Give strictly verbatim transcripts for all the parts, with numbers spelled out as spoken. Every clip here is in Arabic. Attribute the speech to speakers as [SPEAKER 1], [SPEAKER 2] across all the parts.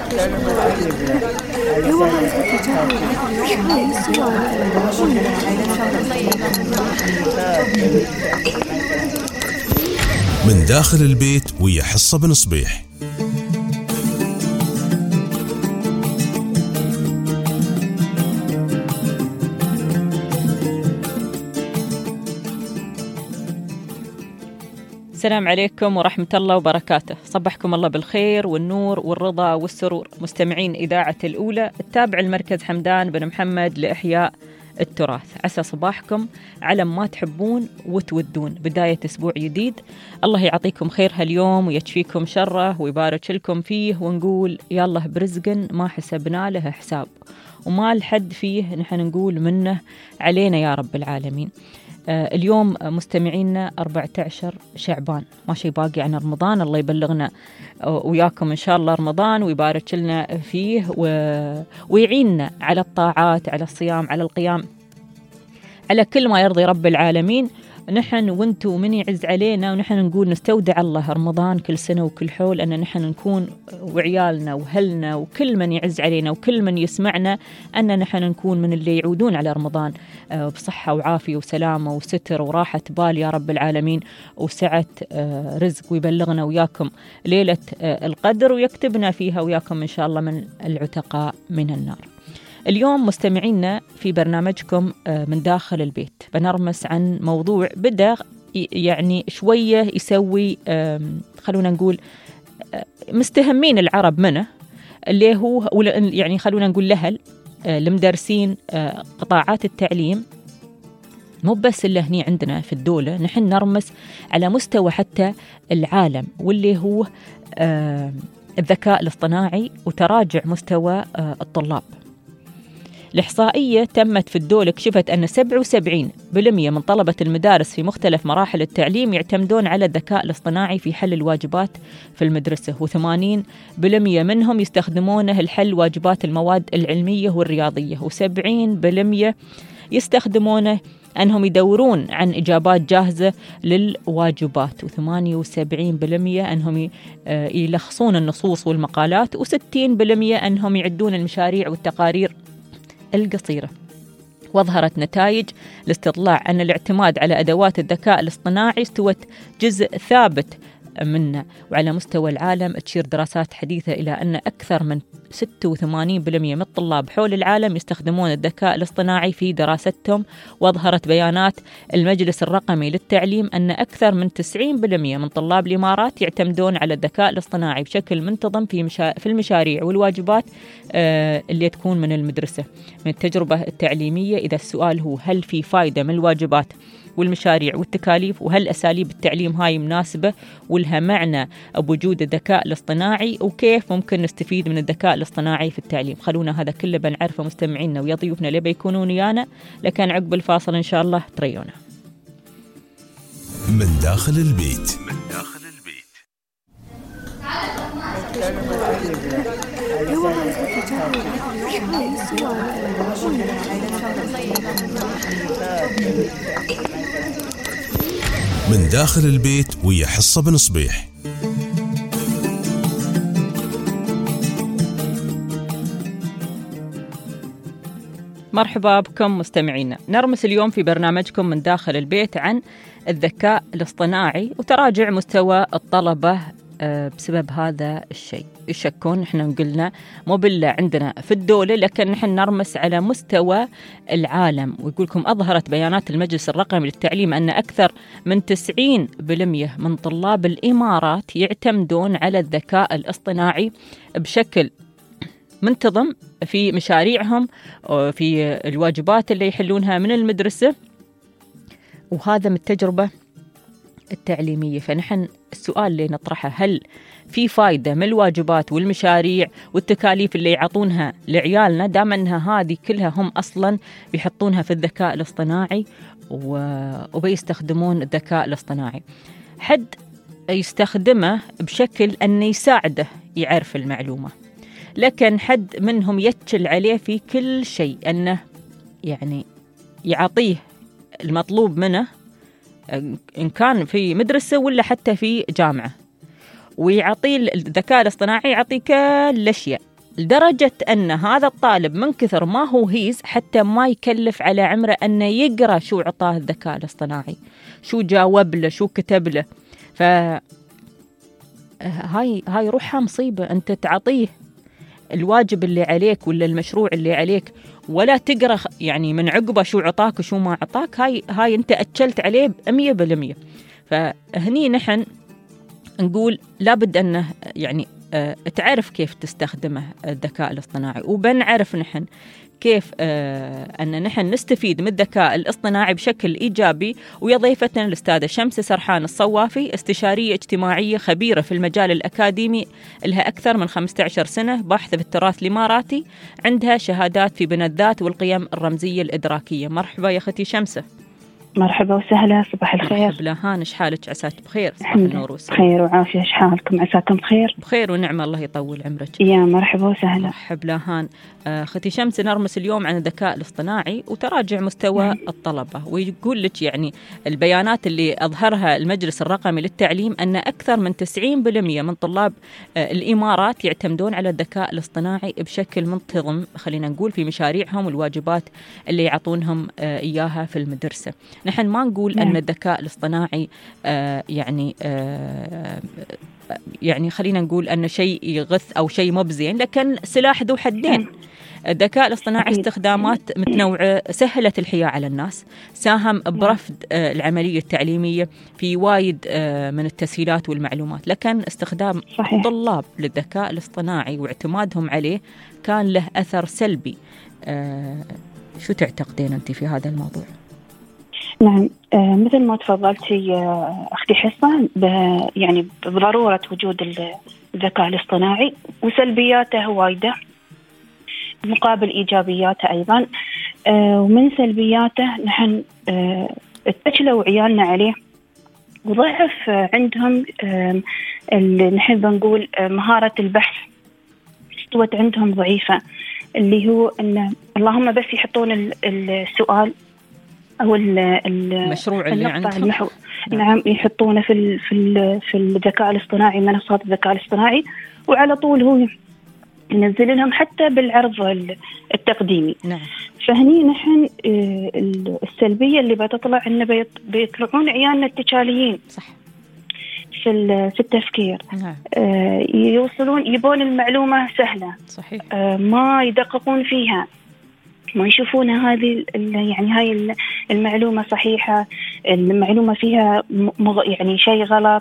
[SPEAKER 1] من داخل البيت ويا حصة بن صبيح.
[SPEAKER 2] السلام عليكم ورحمة الله وبركاته. صبحكم الله بالخير والنور والرضا والسرور. مستمعين إذاعة الأولى التابع المركز حمدان بن محمد لإحياء التراث، عسى صباحكم على ما تحبون وتودون. بداية أسبوع جديد، الله يعطيكم خير هاليوم ويكفيكم شره ويبارك لكم فيه، ونقول يالله برزق ما حسبنا له حساب وما الحد فيه نحن نقول منه علينا يا رب العالمين. آه اليوم مستمعينا أربعة عشر شعبان، ما شي باقي عن رمضان. الله يبلغنا وياكم إن شاء الله رمضان ويبارك لنا فيه و... ويعيننا على الطاعات، على الصيام، على القيام، على كل ما يرضي رب العالمين. نحن وانتو من يعز علينا ونحن نقول نستودع الله رمضان كل سنة وكل حول، أن نحن نكون وعيالنا وهلنا وكل من يعز علينا وكل من يسمعنا أن نحن نكون من اللي يعودون على رمضان بصحة وعافية وسلامة وستر وراحة بال يا رب العالمين وسعة رزق، ويبلغنا وياكم ليلة القدر ويكتبنا فيها وياكم إن شاء الله من العتقاء من النار. اليوم مستمعينا في برنامجكم من داخل البيت بنرمس عن موضوع بدأ يعني شوية يسوي خلونا نقول مستهمين العرب منه، اللي هو يعني خلونا نقول لهل المدرسين قطاعات التعليم، مو بس اللي هني عندنا في الدولة، نحن نرمس على مستوى حتى العالم، واللي هو الذكاء الاصطناعي وتراجع مستوى الطلاب. الإحصائية تمت في الدولة كشفت أن سبعة وسبعين بالمئة من طلبة المدارس في مختلف مراحل التعليم يعتمدون على الذكاء الاصطناعي في حل الواجبات في المدرسة، وثمانين بالمئة منهم يستخدمونه لحل واجبات المواد العلمية والرياضية، وسبعين بالمئة يستخدمونه أنهم يدورون عن إجابات جاهزة للواجبات، وثمانية وسبعين بالمئة أنهم يلخصون النصوص والمقالات، وستين بالمئة أنهم يعدون المشاريع والتقارير القصيرة. وظهرت نتائج الاستطلاع أن الاعتماد على أدوات الذكاء الاصطناعي استوت جزء ثابت منه، وعلى مستوى العالم تشير دراسات حديثة إلى أن أكثر من ستة وثمانين بالمئة من الطلاب حول العالم يستخدمون الذكاء الاصطناعي في دراستهم. وظهرت بيانات المجلس الرقمي للتعليم أن أكثر من تسعين بالمئة من طلاب الإمارات يعتمدون على الذكاء الاصطناعي بشكل منتظم في مشا... في المشاريع والواجبات آه اللي تكون من المدرسة من التجربة التعليمية. إذا السؤال هو هل في فايدة من الواجبات والمشاريع والتكاليف، وهل أساليب التعليم هاي مناسبة ولها معنى بوجود الذكاء الاصطناعي، وكيف ممكن نستفيد من الذكاء الاصطناعي في التعليم؟ خلونا هذا كله بنعرفه مستمعينا ويا ضيوفنا اللي بيكونون ويانا، لكن عقب الفاصل إن شاء الله تريونا.
[SPEAKER 1] من داخل البيت. من داخل البيت. من داخل البيت ويا حصة بن صبيح.
[SPEAKER 2] مرحبا بكم مستمعينا. نرمس اليوم في برنامجكم من داخل البيت عن الذكاء الاصطناعي وتراجع مستوى الطلبة بسبب هذا الشيء. يشكون احنا قلنا مو بالله عندنا في الدولة، لكن نحن نرمس على مستوى العالم. ويقولكم أظهرت بيانات المجلس الرقمي للتعليم أن أكثر من تسعين بالمئة من طلاب الإمارات يعتمدون على الذكاء الاصطناعي بشكل منتظم في مشاريعهم وفي الواجبات اللي يحلونها من المدرسة، وهذا من التجربة التعليمية. فنحن السؤال اللي نطرحه، هل في فايدة من الواجبات والمشاريع والتكاليف اللي يعطونها لعيالنا دام أنها هذه كلها هم أصلا بيحطونها في الذكاء الاصطناعي وبيستخدمون الذكاء الاصطناعي؟ حد يستخدمه بشكل أنه يساعده يعرف المعلومة، لكن حد منهم يتشل عليه في كل شيء، أنه يعني يعطيه المطلوب منه إن كان في مدرسة ولا حتى في جامعة، ويعطيه الذكاء الاصطناعي يعطيه كل الأشياء لدرجة أن هذا الطالب من كثر ما هو هيز حتى ما يكلف على عمره أنه يقرأ شو عطاه الذكاء الاصطناعي، شو جاوب له، شو كتب له. ف هاي هاي روحها مصيبة. أنت تعطيه الواجب اللي عليك ولا المشروع اللي عليك ولا تقرأ يعني من عقبه شو عطاك وشو ما عطاك، هاي هاي أنت أكلت عليه مية بالمية. فهني نحن نقول لابد أنه يعني أه تعرف كيف تستخدمه الذكاء الاصطناعي، وبنعرف نحن كيف أه أن نحن نستفيد من الذكاء الاصطناعي بشكل إيجابي. ويا ضيفتنا الأستاذة شمس سرحان الصوافي، استشارية اجتماعية خبيرة في المجال الأكاديمي، لها أكثر من خمسة عشر سنة باحثة في التراث الإماراتي، عندها شهادات في بناء الذات والقيم الرمزية الإدراكية. مرحبا يا أختي شمسة.
[SPEAKER 3] مرحبا وسهلا، صباح الخير.
[SPEAKER 2] مرحبا لهان، ايش حالك؟ عساك بخير؟ صباح النور والسلام.
[SPEAKER 3] بخير وعافية، ايش حالكم؟ عساكم بخير؟
[SPEAKER 2] بخير ونعم، الله يطول عمرك.
[SPEAKER 3] يا مرحبا وسهلا.
[SPEAKER 2] مرحبا لهان. اختي شمس، نرمس اليوم عن الذكاء الاصطناعي وتراجع مستوى الطلبة، ويقول لك يعني البيانات اللي أظهرها المجلس الرقمي للتعليم أن أكثر من تسعين بالمئة من طلاب الإمارات يعتمدون على الذكاء الاصطناعي بشكل منتظم، خلينا نقول في مشاريعهم والواجبات اللي يعطونهم إياها في المدرسة. نحن ما نقول نعم. أن الذكاء الاصطناعي آه يعني آه يعني خلينا نقول أن شيء يغث أو شيء مبزين، لكن سلاح ذو حدين. الذكاء الاصطناعي استخدامات متنوعة سهلت الحياة على الناس، ساهم برفض آه العملية التعليمية في وايد آه من التسهيلات والمعلومات، لكن استخدام صحيح. طلاب للذكاء الاصطناعي واعتمادهم عليه كان له أثر سلبي. آه شو تعتقدين أنت في هذا الموضوع؟
[SPEAKER 3] نعم، آه مثل ما تفضلتي آه أختي حصة، يعني بضرورة وجود الذكاء الاصطناعي وسلبياته وايدة مقابل إيجابياته أيضا. آه ومن سلبياته نحن آه اتكلوا عيالنا عليه وضعف آه عندهم آه اللي نحن بنقول آه مهارة البحث استوت عندهم ضعيفة، اللي هو أن اللهم بس يحطون السؤال أو
[SPEAKER 2] المشروع اللي عندهم
[SPEAKER 3] المحو... نعم يحطونه في ال... في ال... في الذكاء الاصطناعي، منصات الذكاء الاصطناعي، وعلى طول هو ينزل لهم حتى بالعرض التقديمي.
[SPEAKER 2] نعم.
[SPEAKER 3] فهني نحن السلبية اللي بتطلع إنه بيط... بيطلعون عيالنا التشاليين
[SPEAKER 2] صح
[SPEAKER 3] في في التفكير.
[SPEAKER 2] نعم.
[SPEAKER 3] آه يوصلون يبون المعلومة سهلة
[SPEAKER 2] صحيح.
[SPEAKER 3] آه ما يدققون فيها، ما يشوفون هذه يعني هاي المعلومة صحيحة، المعلومة فيها يعني شيء غلط،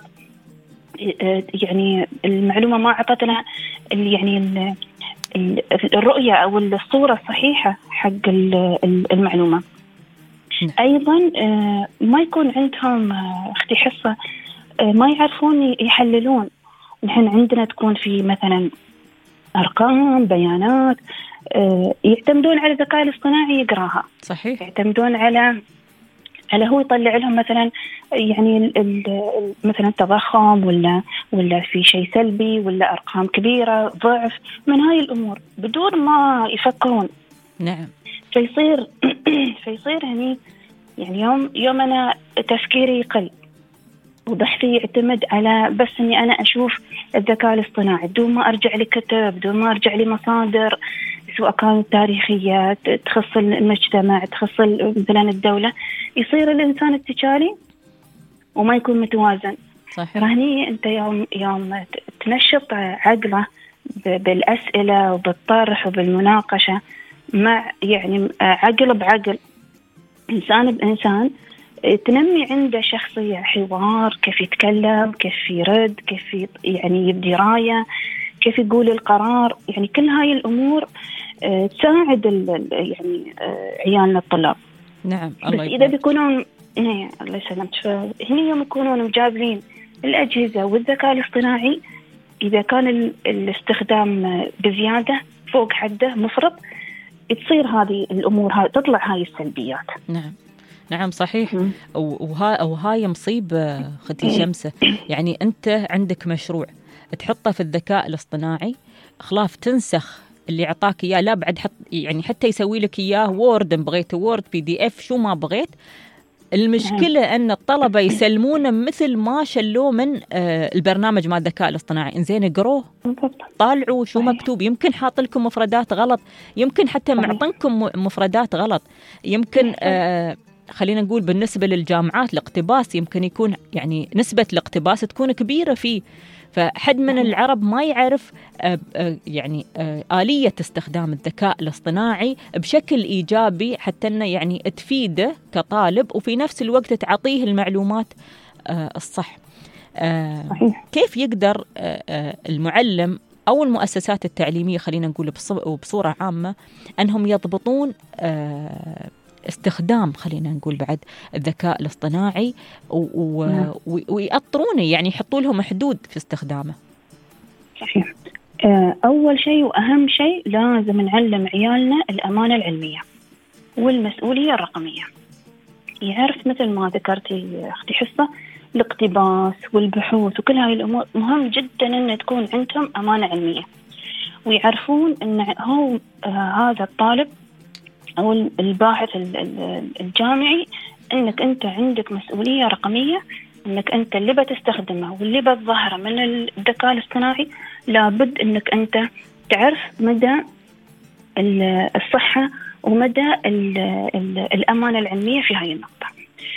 [SPEAKER 3] يعني المعلومة ما عطتنا يعني الرؤية أو الصورة الصحيحة حق المعلومة. أيضا ما يكون عندهم اختي حصة، ما يعرفون يحللون. نحن عندنا تكون في مثلا أرقام بيانات، يعتمدون على الذكاء الاصطناعي يقراها.
[SPEAKER 2] صحيح.
[SPEAKER 3] يعتمدون على على هو يطلع لهم مثلا يعني ال ال مثلا تضخم ولا ولا في شيء سلبي ولا أرقام كبيرة ضعف من هاي الأمور بدون ما يفكرون.
[SPEAKER 2] نعم.
[SPEAKER 3] فيصير فيصير هني يعني يوم يوم أنا تفكيري يقل وبحثي يعتمد على بس إني أنا أشوف الذكاء الاصطناعي بدون ما أرجع لكتب، بدون ما أرجع لمصادر سواء كانت تاريخية تخص المجتمع تخص مثلا الدولة. يصير الإنسان التجاري وما يكون متوازن.
[SPEAKER 2] صحيح.
[SPEAKER 3] رهني أنت يوم يوم تنشط عقله بالأسئلة وبالطرح وبالمناقشة مع يعني عقل بعقل، إنسان بإنسان، تنمي عنده شخصية حوار، كيف يتكلم، كيف يرد، كيف يعني يبدي راية، كيف يقول القرار. يعني كل هاي الأمور تساعد يعني عيالنا الطلاب.
[SPEAKER 2] نعم.
[SPEAKER 3] الله بس إذا بيكونون إيه الله يسلمك، هنا يوم يكونون مجابلين الأجهزة والذكاء الاصطناعي، إذا كان الاستخدام بزيادة فوق حده مفرط، تصير هذه الأمور هاي تطلع هاي السلبيات.
[SPEAKER 2] نعم. نعم صحيح. وها وهاي مصيبة ختي شمسة. يعني أنت عندك مشروع تحطه في الذكاء الاصطناعي، خلاف تنسخ اللي عطاك إياه، لا بعد حط يعني حتى يسوي لك إياه وورد، بغيت وورد بي دي اف شو ما بغيت، المشكلة أن الطلبة يسلمون مثل ما شلوه من البرنامج مع الذكاء الاصطناعي. إنزين اقروه، طالعوا شو مكتوب، يمكن حاط لكم مفردات غلط، يمكن حتى معطنكم مفردات غلط، يمكن آه خلينا نقول بالنسبة للجامعات الاقتباس يمكن يكون يعني نسبة الاقتباس تكون كبيرة فيه، فحد من العرب ما يعرف يعني آلية استخدام الذكاء الاصطناعي بشكل إيجابي حتى أنه يعني تفيده كطالب وفي نفس الوقت تعطيه المعلومات الصح. صحيح. كيف يقدر المعلم أو المؤسسات التعليمية خلينا نقول بصورة عامة أنهم يضبطون استخدام خلينا نقول بعد الذكاء الاصطناعي ويأطرونه، يعني يحطوا لهم حدود في استخدامه؟
[SPEAKER 3] صحيح. أول شيء وأهم شيء لازم نعلم عيالنا الأمانة العلمية والمسؤولية الرقمية. يعرف مثل ما ذكرتي أختي حصة الاقتباس والبحوث وكل هاي الأمور مهم جدا أن تكون عندهم أمانة علمية، ويعرفون أن هو هذا الطالب أو الباحث الجامعي أنك أنت عندك مسؤولية رقمية، أنك أنت اللي بتستخدمه واللي بتظهره من الذكاء الاصطناعي لابد أنك أنت تعرف مدى الصحة ومدى الأمانة العلمية في هاي النقطة.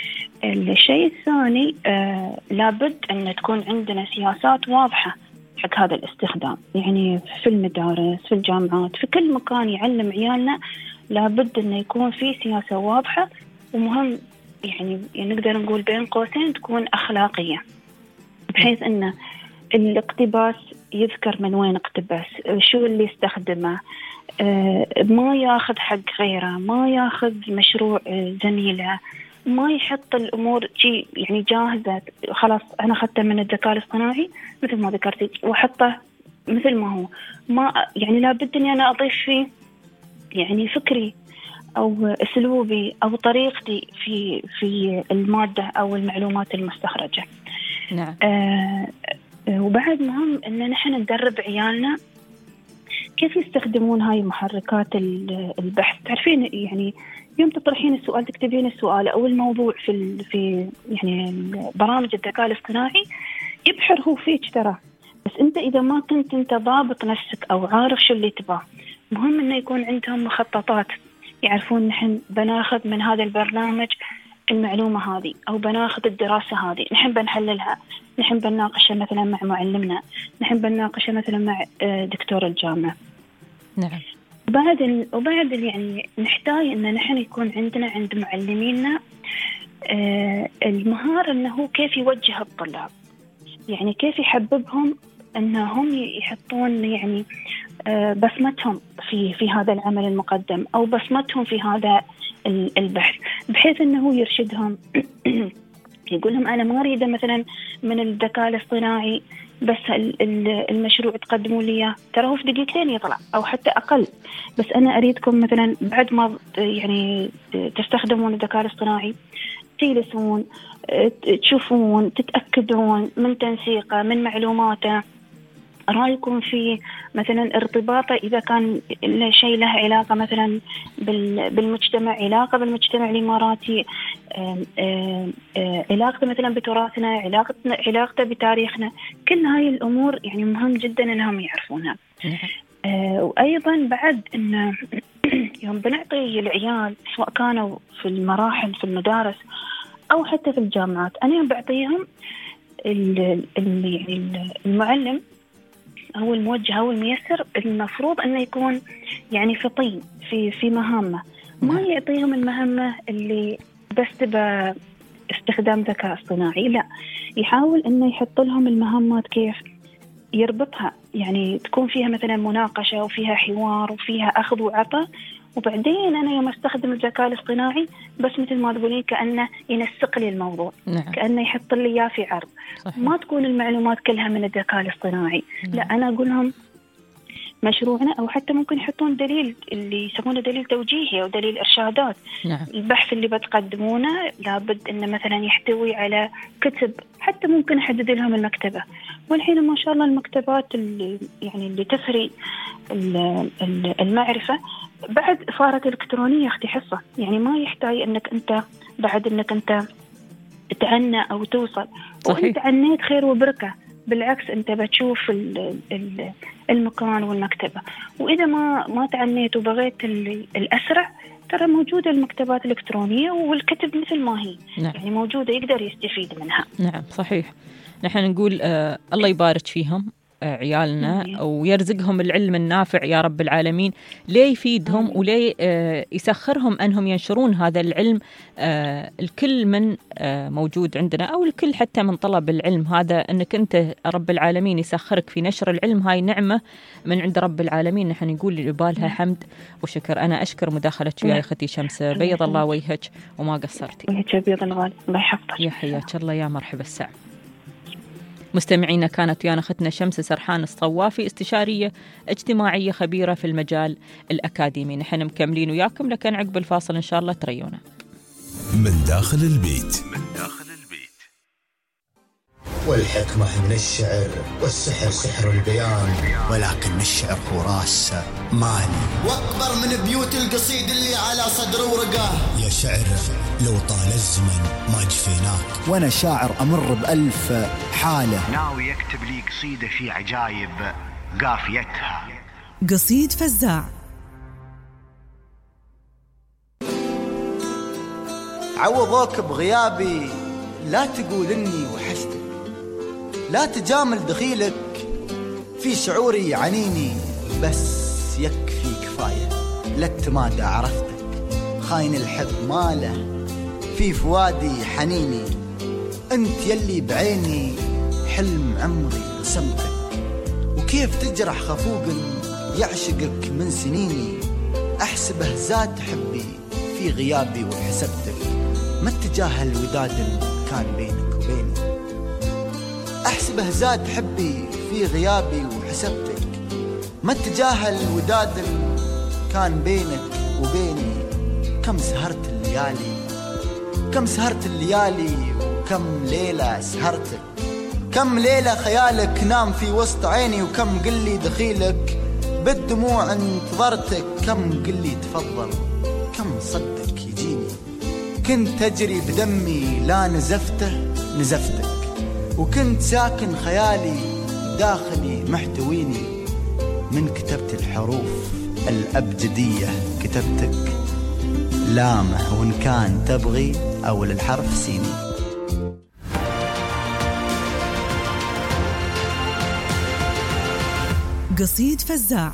[SPEAKER 3] الشيء الثاني آه لابد أن تكون عندنا سياسات واضحة حق هذا الاستخدام، يعني في المدارس في الجامعات في كل مكان يعلم عيالنا لابد أن يكون في سياسة واضحة، ومهم يعني, يعني نقدر نقول بين قوسين تكون أخلاقية، بحيث أن الاقتباس يذكر من وين اقتبس، شو اللي استخدمه، آه ما ياخذ حق غيره، ما ياخذ مشروع زميله، ما يحط الأمور جي يعني جاهزة خلاص أنا أخذته من الذكاء الاصطناعي مثل ما ذكرتي وحطه مثل ما هو. ما يعني لابد أني أنا أضيف فيه يعني فكري أو أسلوبي أو طريقتي في في المادة أو المعلومات المستخرجة.
[SPEAKER 2] نعم.
[SPEAKER 3] آه وبعد مهم أن نحن ندرب عيالنا كيف يستخدمون هاي محركات البحث. تعرفين يعني يوم تطرحين السؤال تكتبين السؤال أو الموضوع في في يعني برامج الذكاء الاصطناعي يبحر هو فيك ترى، بس أنت إذا ما كنت أنت ضابط نفسك أو عارف شو اللي تباه، مهم إنه يكون عندهم مخططات، يعرفون نحن بناخذ من هذا البرنامج المعلومة هذه أو بناخذ الدراسة هذه نحن بنحللها، نحن بنناقشها مثلا مع معلمنا، نحن بنناقشها مثلا مع دكتور الجامعة.
[SPEAKER 2] نعم.
[SPEAKER 3] وبعد ال... وبعد ال... يعني نحتاج إن نحن يكون عندنا عند معلمينا آه المهارة إنه كيف يوجه الطلاب، يعني كيف يحببهم أنهم يحطون يعني آه بصمتهم في في هذا العمل المقدم أو بصمتهم في هذا البحث، بحيث أنه يرشدهم يقول لهم أنا ما أريد مثلا من الذكاء الاصطناعي بس المشروع تقدموا لي ترى هو في دقيقتين يطلع أو حتى أقل، بس أنا أريدكم مثلا بعد ما يعني تستخدمون الذكاء الاصطناعي تجلسون تشوفون تتأكدون من تنسيقه من معلوماته، رأيكم في مثلا ارتباطه إذا كان شيء له علاقة مثلا بالمجتمع، علاقة بالمجتمع الإماراتي، علاقته مثلا بتراثنا، علاقة علاقته بتاريخنا، كل هاي الأمور يعني مهم جدا أنهم يعرفونها. وأيضا بعد أن يوم بنعطي العيال سواء كانوا في المراحل في المدارس أو حتى في الجامعات، أنا بعطيهم المعلم أو الموجه أو الميسر المفروض أنه يكون يعني فطين في في مهامه، ما يعطيهم المهمة اللي بس تبى استخدام ذكاء اصطناعي، لا يحاول أنه يحط لهم المهمات كيف يربطها، يعني تكون فيها مثلا مناقشة وفيها حوار وفيها أخذ وعطاء، وبعدين أنا يوم أستخدم الذكاء الاصطناعي بس مثل ما تقولين كأنه ينسق لي الموضوع. نعم. كأنه يحط لي إياه في عرض. صحيح. ما تكون المعلومات كلها من الذكاء الاصطناعي. نعم. لا أنا أقول لهم مشروعنا أو حتى ممكن يحطون دليل اللي يسمونه دليل توجيهي أو دليل إرشادات. نعم. البحث اللي بتقدمونه لابد إنه مثلا يحتوي على كتب، حتى ممكن أحدد لهم المكتبة، والحين ما شاء الله المكتبات اللي يعني اللي تثري المعرفة بعد صارت إلكترونية اختي حصة، يعني ما يحتاج أنك أنت بعد أنك أنت تعنى أو توصل. وإن تعنيت خير وبركة، بالعكس أنت بتشوف المكان والمكتبة. وإذا ما ما تعنيت وبغيت الأسرع، ترى موجودة المكتبات الإلكترونية والكتب مثل ما هي. نعم. يعني موجودة، يقدر يستفيد منها.
[SPEAKER 2] نعم صحيح. نحن نقول آه الله يبارك فيهم عيالنا ويرزقهم العلم النافع يا رب العالمين، ليه يفيدهم وليه يسخرهم أنهم ينشرون هذا العلم. الكل من موجود عندنا أو الكل حتى من طلب العلم هذا، أنك أنت رب العالمين يسخرك في نشر العلم، هاي نعمة من عند رب العالمين. نحن نقول لبالها حمد وشكر. أنا أشكر مداخلتك يا أختي شمس، بيض الله وجهك وما قصرتي.
[SPEAKER 3] وجهك بيض الغالي، الله يحفظك.
[SPEAKER 2] يا حياك الله، يا مرحبا الساعة. مستمعينا، كانت ويانا أختنا شمس سرحان الصوافي، استشارية اجتماعية خبيرة في المجال الأكاديمي. نحن مكملين وياكم، لكن عقب الفاصل إن شاء الله تريونا.
[SPEAKER 1] من داخل البيت. من داخل البيت.
[SPEAKER 4] والحكمة من الشعر، والسحر سحر البيان، ولكن الشعر هو راس مالي واكبر من بيوت القصيد اللي على صدر ورقه. يا شعر لو طال الزمن ما جفيناك، وانا شاعر امر بألف حالة، ناوي يكتب لي قصيدة في عجايب قافيتها.
[SPEAKER 5] قصيد فزاع.
[SPEAKER 4] عوضوك بغيابي، لا تقول اني وحشتك، لا تجامل دخيلك في شعوري عنيني، بس يكفي كفاية للتمادى عرفتك، خاين الحب ماله في فوادي حنيني، انت يلي بعيني حلم عمري رسمتك، وكيف تجرح خفوق يعشقك من سنيني، احسبه زاد حبي في غيابي وحسبتك، ما اتجاهل وداد كان بينك وبيني، احسبه زاد حبي في غيابي وحسبتك، ما اتجاهل وداد كان بينك وبيني، كم سهرت الليالي كم سهرت الليالي وكم ليلة سهرتك، كم ليلة خيالك نام في وسط عيني، وكم قلي دخيلك بالدموع انتظرتك، كم قلي تفضل كم صدق يجيني، كنت أجري بدمي لا نزفته نزفتك، وكنت ساكن خيالي داخلي محتويني، من كتبت الحروف الأبجدية كتبتك، لامه وإن كان تبغي أول الحرف سيني.
[SPEAKER 5] قصيد فزاع.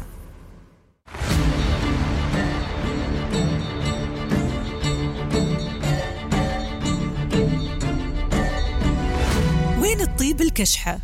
[SPEAKER 5] وين الطيب الكشحة؟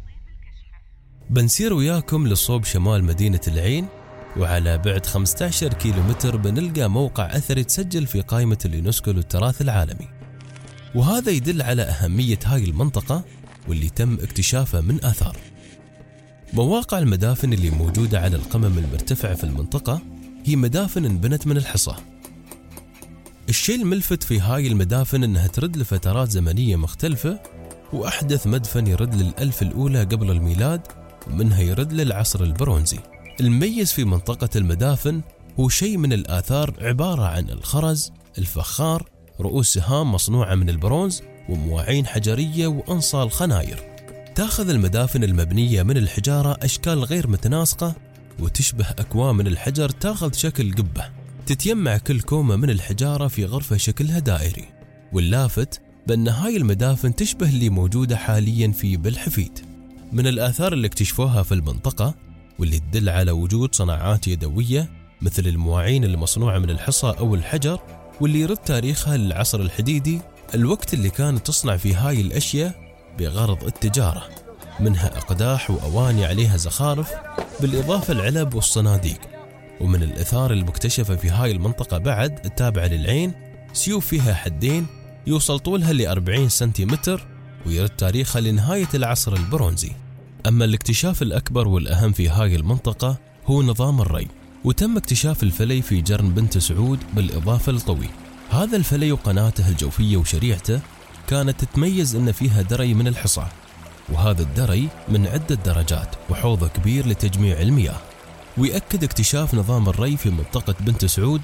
[SPEAKER 1] بنسير وياكم لصوب شمال مدينة العين، وعلى بعد خمسة عشر كيلومتر بنلقى موقع أثري تسجل في قائمة اليونسكو للتراث العالمي، وهذا يدل على أهمية هاي المنطقة واللي تم اكتشافها من آثار. مواقع المدافن اللي موجودة على القمم المرتفعة في المنطقة هي مدافن انبنت من الحصى. الشيء الملفت في هاي المدافن انها ترد لفترات زمنية مختلفة، وأحدث مدفن يرد للألف الأولى قبل الميلاد، ومنها يرد للعصر البرونزي. المميز في منطقة المدافن هو شيء من الآثار عبارة عن الخرز، الفخار، رؤوس سهام مصنوعة من البرونز، ومواعين حجرية وأنصال خناير. تأخذ المدافن المبنية من الحجارة أشكال غير متناسقة وتشبه أكوام من الحجر تأخذ شكل قبة، تتجمع كل كومة من الحجارة في غرفة شكلها دائري. واللافت بأن هاي المدافن تشبه اللي موجودة حاليا في بالحفيد. من الآثار اللي اكتشفوها في المنطقة واللي تدل على وجود صناعات يدوية مثل المواعين المصنوعة من الحصى أو الحجر، واللي يرد تاريخها للعصر الحديدي، الوقت اللي كانت تصنع في هاي الأشياء بغرض التجارة، منها أقداح وأواني عليها زخارف، بالإضافة العلب والصناديق. ومن الآثار المكتشفة في هاي المنطقة بعد التابعة للعين سيوف فيها حدين يوصل طولها لأربعين سنتيمتر، ويرد تاريخها لنهاية العصر البرونزي. أما الاكتشاف الأكبر والأهم في هاي المنطقة هو نظام الري، وتم اكتشاف الفلي في جرن بنت سعود بالإضافة لطوي. هذا الفلي وقناته الجوفية وشريعته كانت تتميز أن فيها دري من الحصى، وهذا الدري من عدة درجات وحوض كبير لتجميع المياه. ويأكد اكتشاف نظام الري في منطقة بنت سعود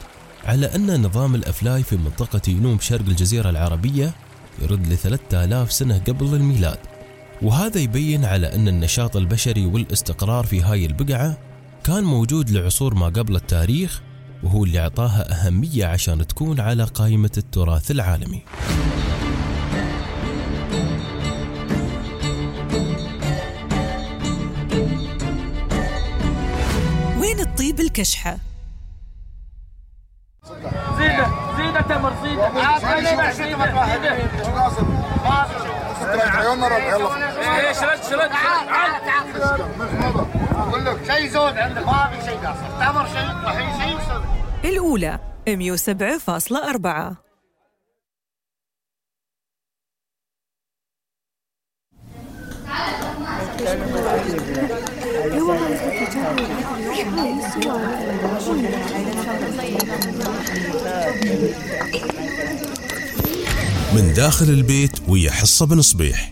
[SPEAKER 1] على أن نظام الأفلاي في منطقة ينوم شرق الجزيرة العربية يرد لثلاثة آلاف سنة قبل الميلاد، وهذا يبين على أن النشاط البشري والاستقرار في هاي البقعة كان موجود لعصور ما قبل التاريخ، وهو اللي أعطاها أهمية عشان تكون على قائمة التراث العالمي.
[SPEAKER 5] وين الطيب الكشحة؟
[SPEAKER 6] زينة زينة تمر زينة ايش رد شرد اقول لك شيء زود عندك ما في شيء قاصر تمر شيء الحين شيء وصل.
[SPEAKER 5] الأولى مية وسبعة فاصلة أربعة.
[SPEAKER 7] من داخل البيت ويا حصة بن صبيح.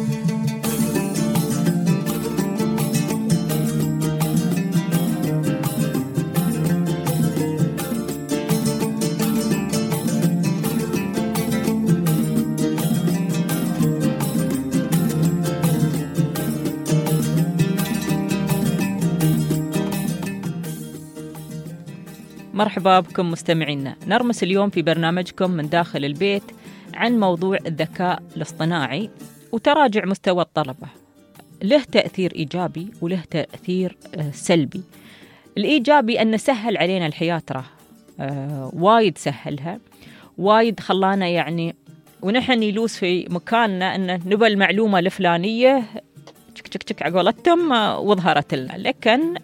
[SPEAKER 2] مرحبا بكم مستمعينا. نرمس اليوم في برنامجكم من داخل البيت عن موضوع الذكاء الاصطناعي وتراجع مستوى الطلبة. له تأثير إيجابي وله تأثير سلبي. الإيجابي أنه سهل علينا الحياة، ترى آه وايد سهلها، وايد خلانا يعني ونحن يلوس في مكاننا أن نبى المعلومة الفلانية تشك تشك تشك عقولتهم وظهرت لنا. لكن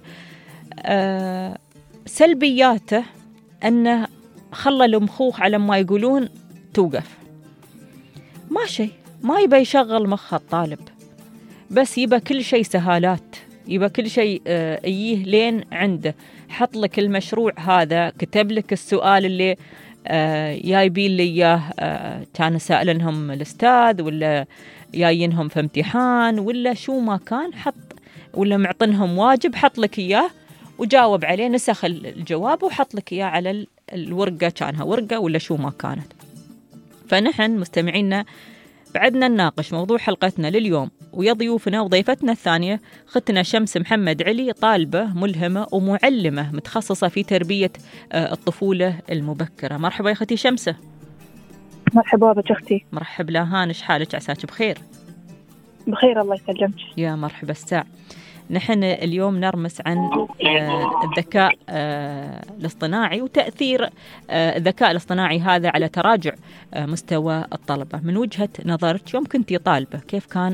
[SPEAKER 2] آه سلبياته أنه خلى المخوخ على ما يقولون توقف، ما شيء ما يبى يشغل مخ الطالب، بس يبى كل شيء سهالات، يبى كل شيء آه ايه لين عنده. حط لك المشروع هذا، كتب لك السؤال اللي آه جايبين لي اياه آه كان سائلنهم الاستاذ ولا جايينهم في امتحان ولا شو ما كان، حط ولا معطنهم واجب حط لك اياه وجاوب عليه، نسخ الجواب وحط لك اياه على الورقه، كانها ورقه ولا شو ما كانت. فنحن مستمعينا بعدنا نناقش موضوع حلقتنا لليوم، ويا ضيوفنا وضيفتنا الثانية ختنا شمس محمد علي، طالبة ملهمة ومعلمة متخصصة في تربية الطفولة المبكرة. مرحبا يا أختي شمسة.
[SPEAKER 3] مرحبا بك أختي.
[SPEAKER 2] مرحب لهان، إيش حالك؟ عساك بخير؟
[SPEAKER 3] بخير الله يسلمك.
[SPEAKER 2] يا مرحبا الساعة. نحن اليوم نرمس عن الذكاء الاصطناعي وتأثير الذكاء الاصطناعي هذا على تراجع مستوى الطلبة. من وجهة نظرك يوم كنتي طالبة، كيف كان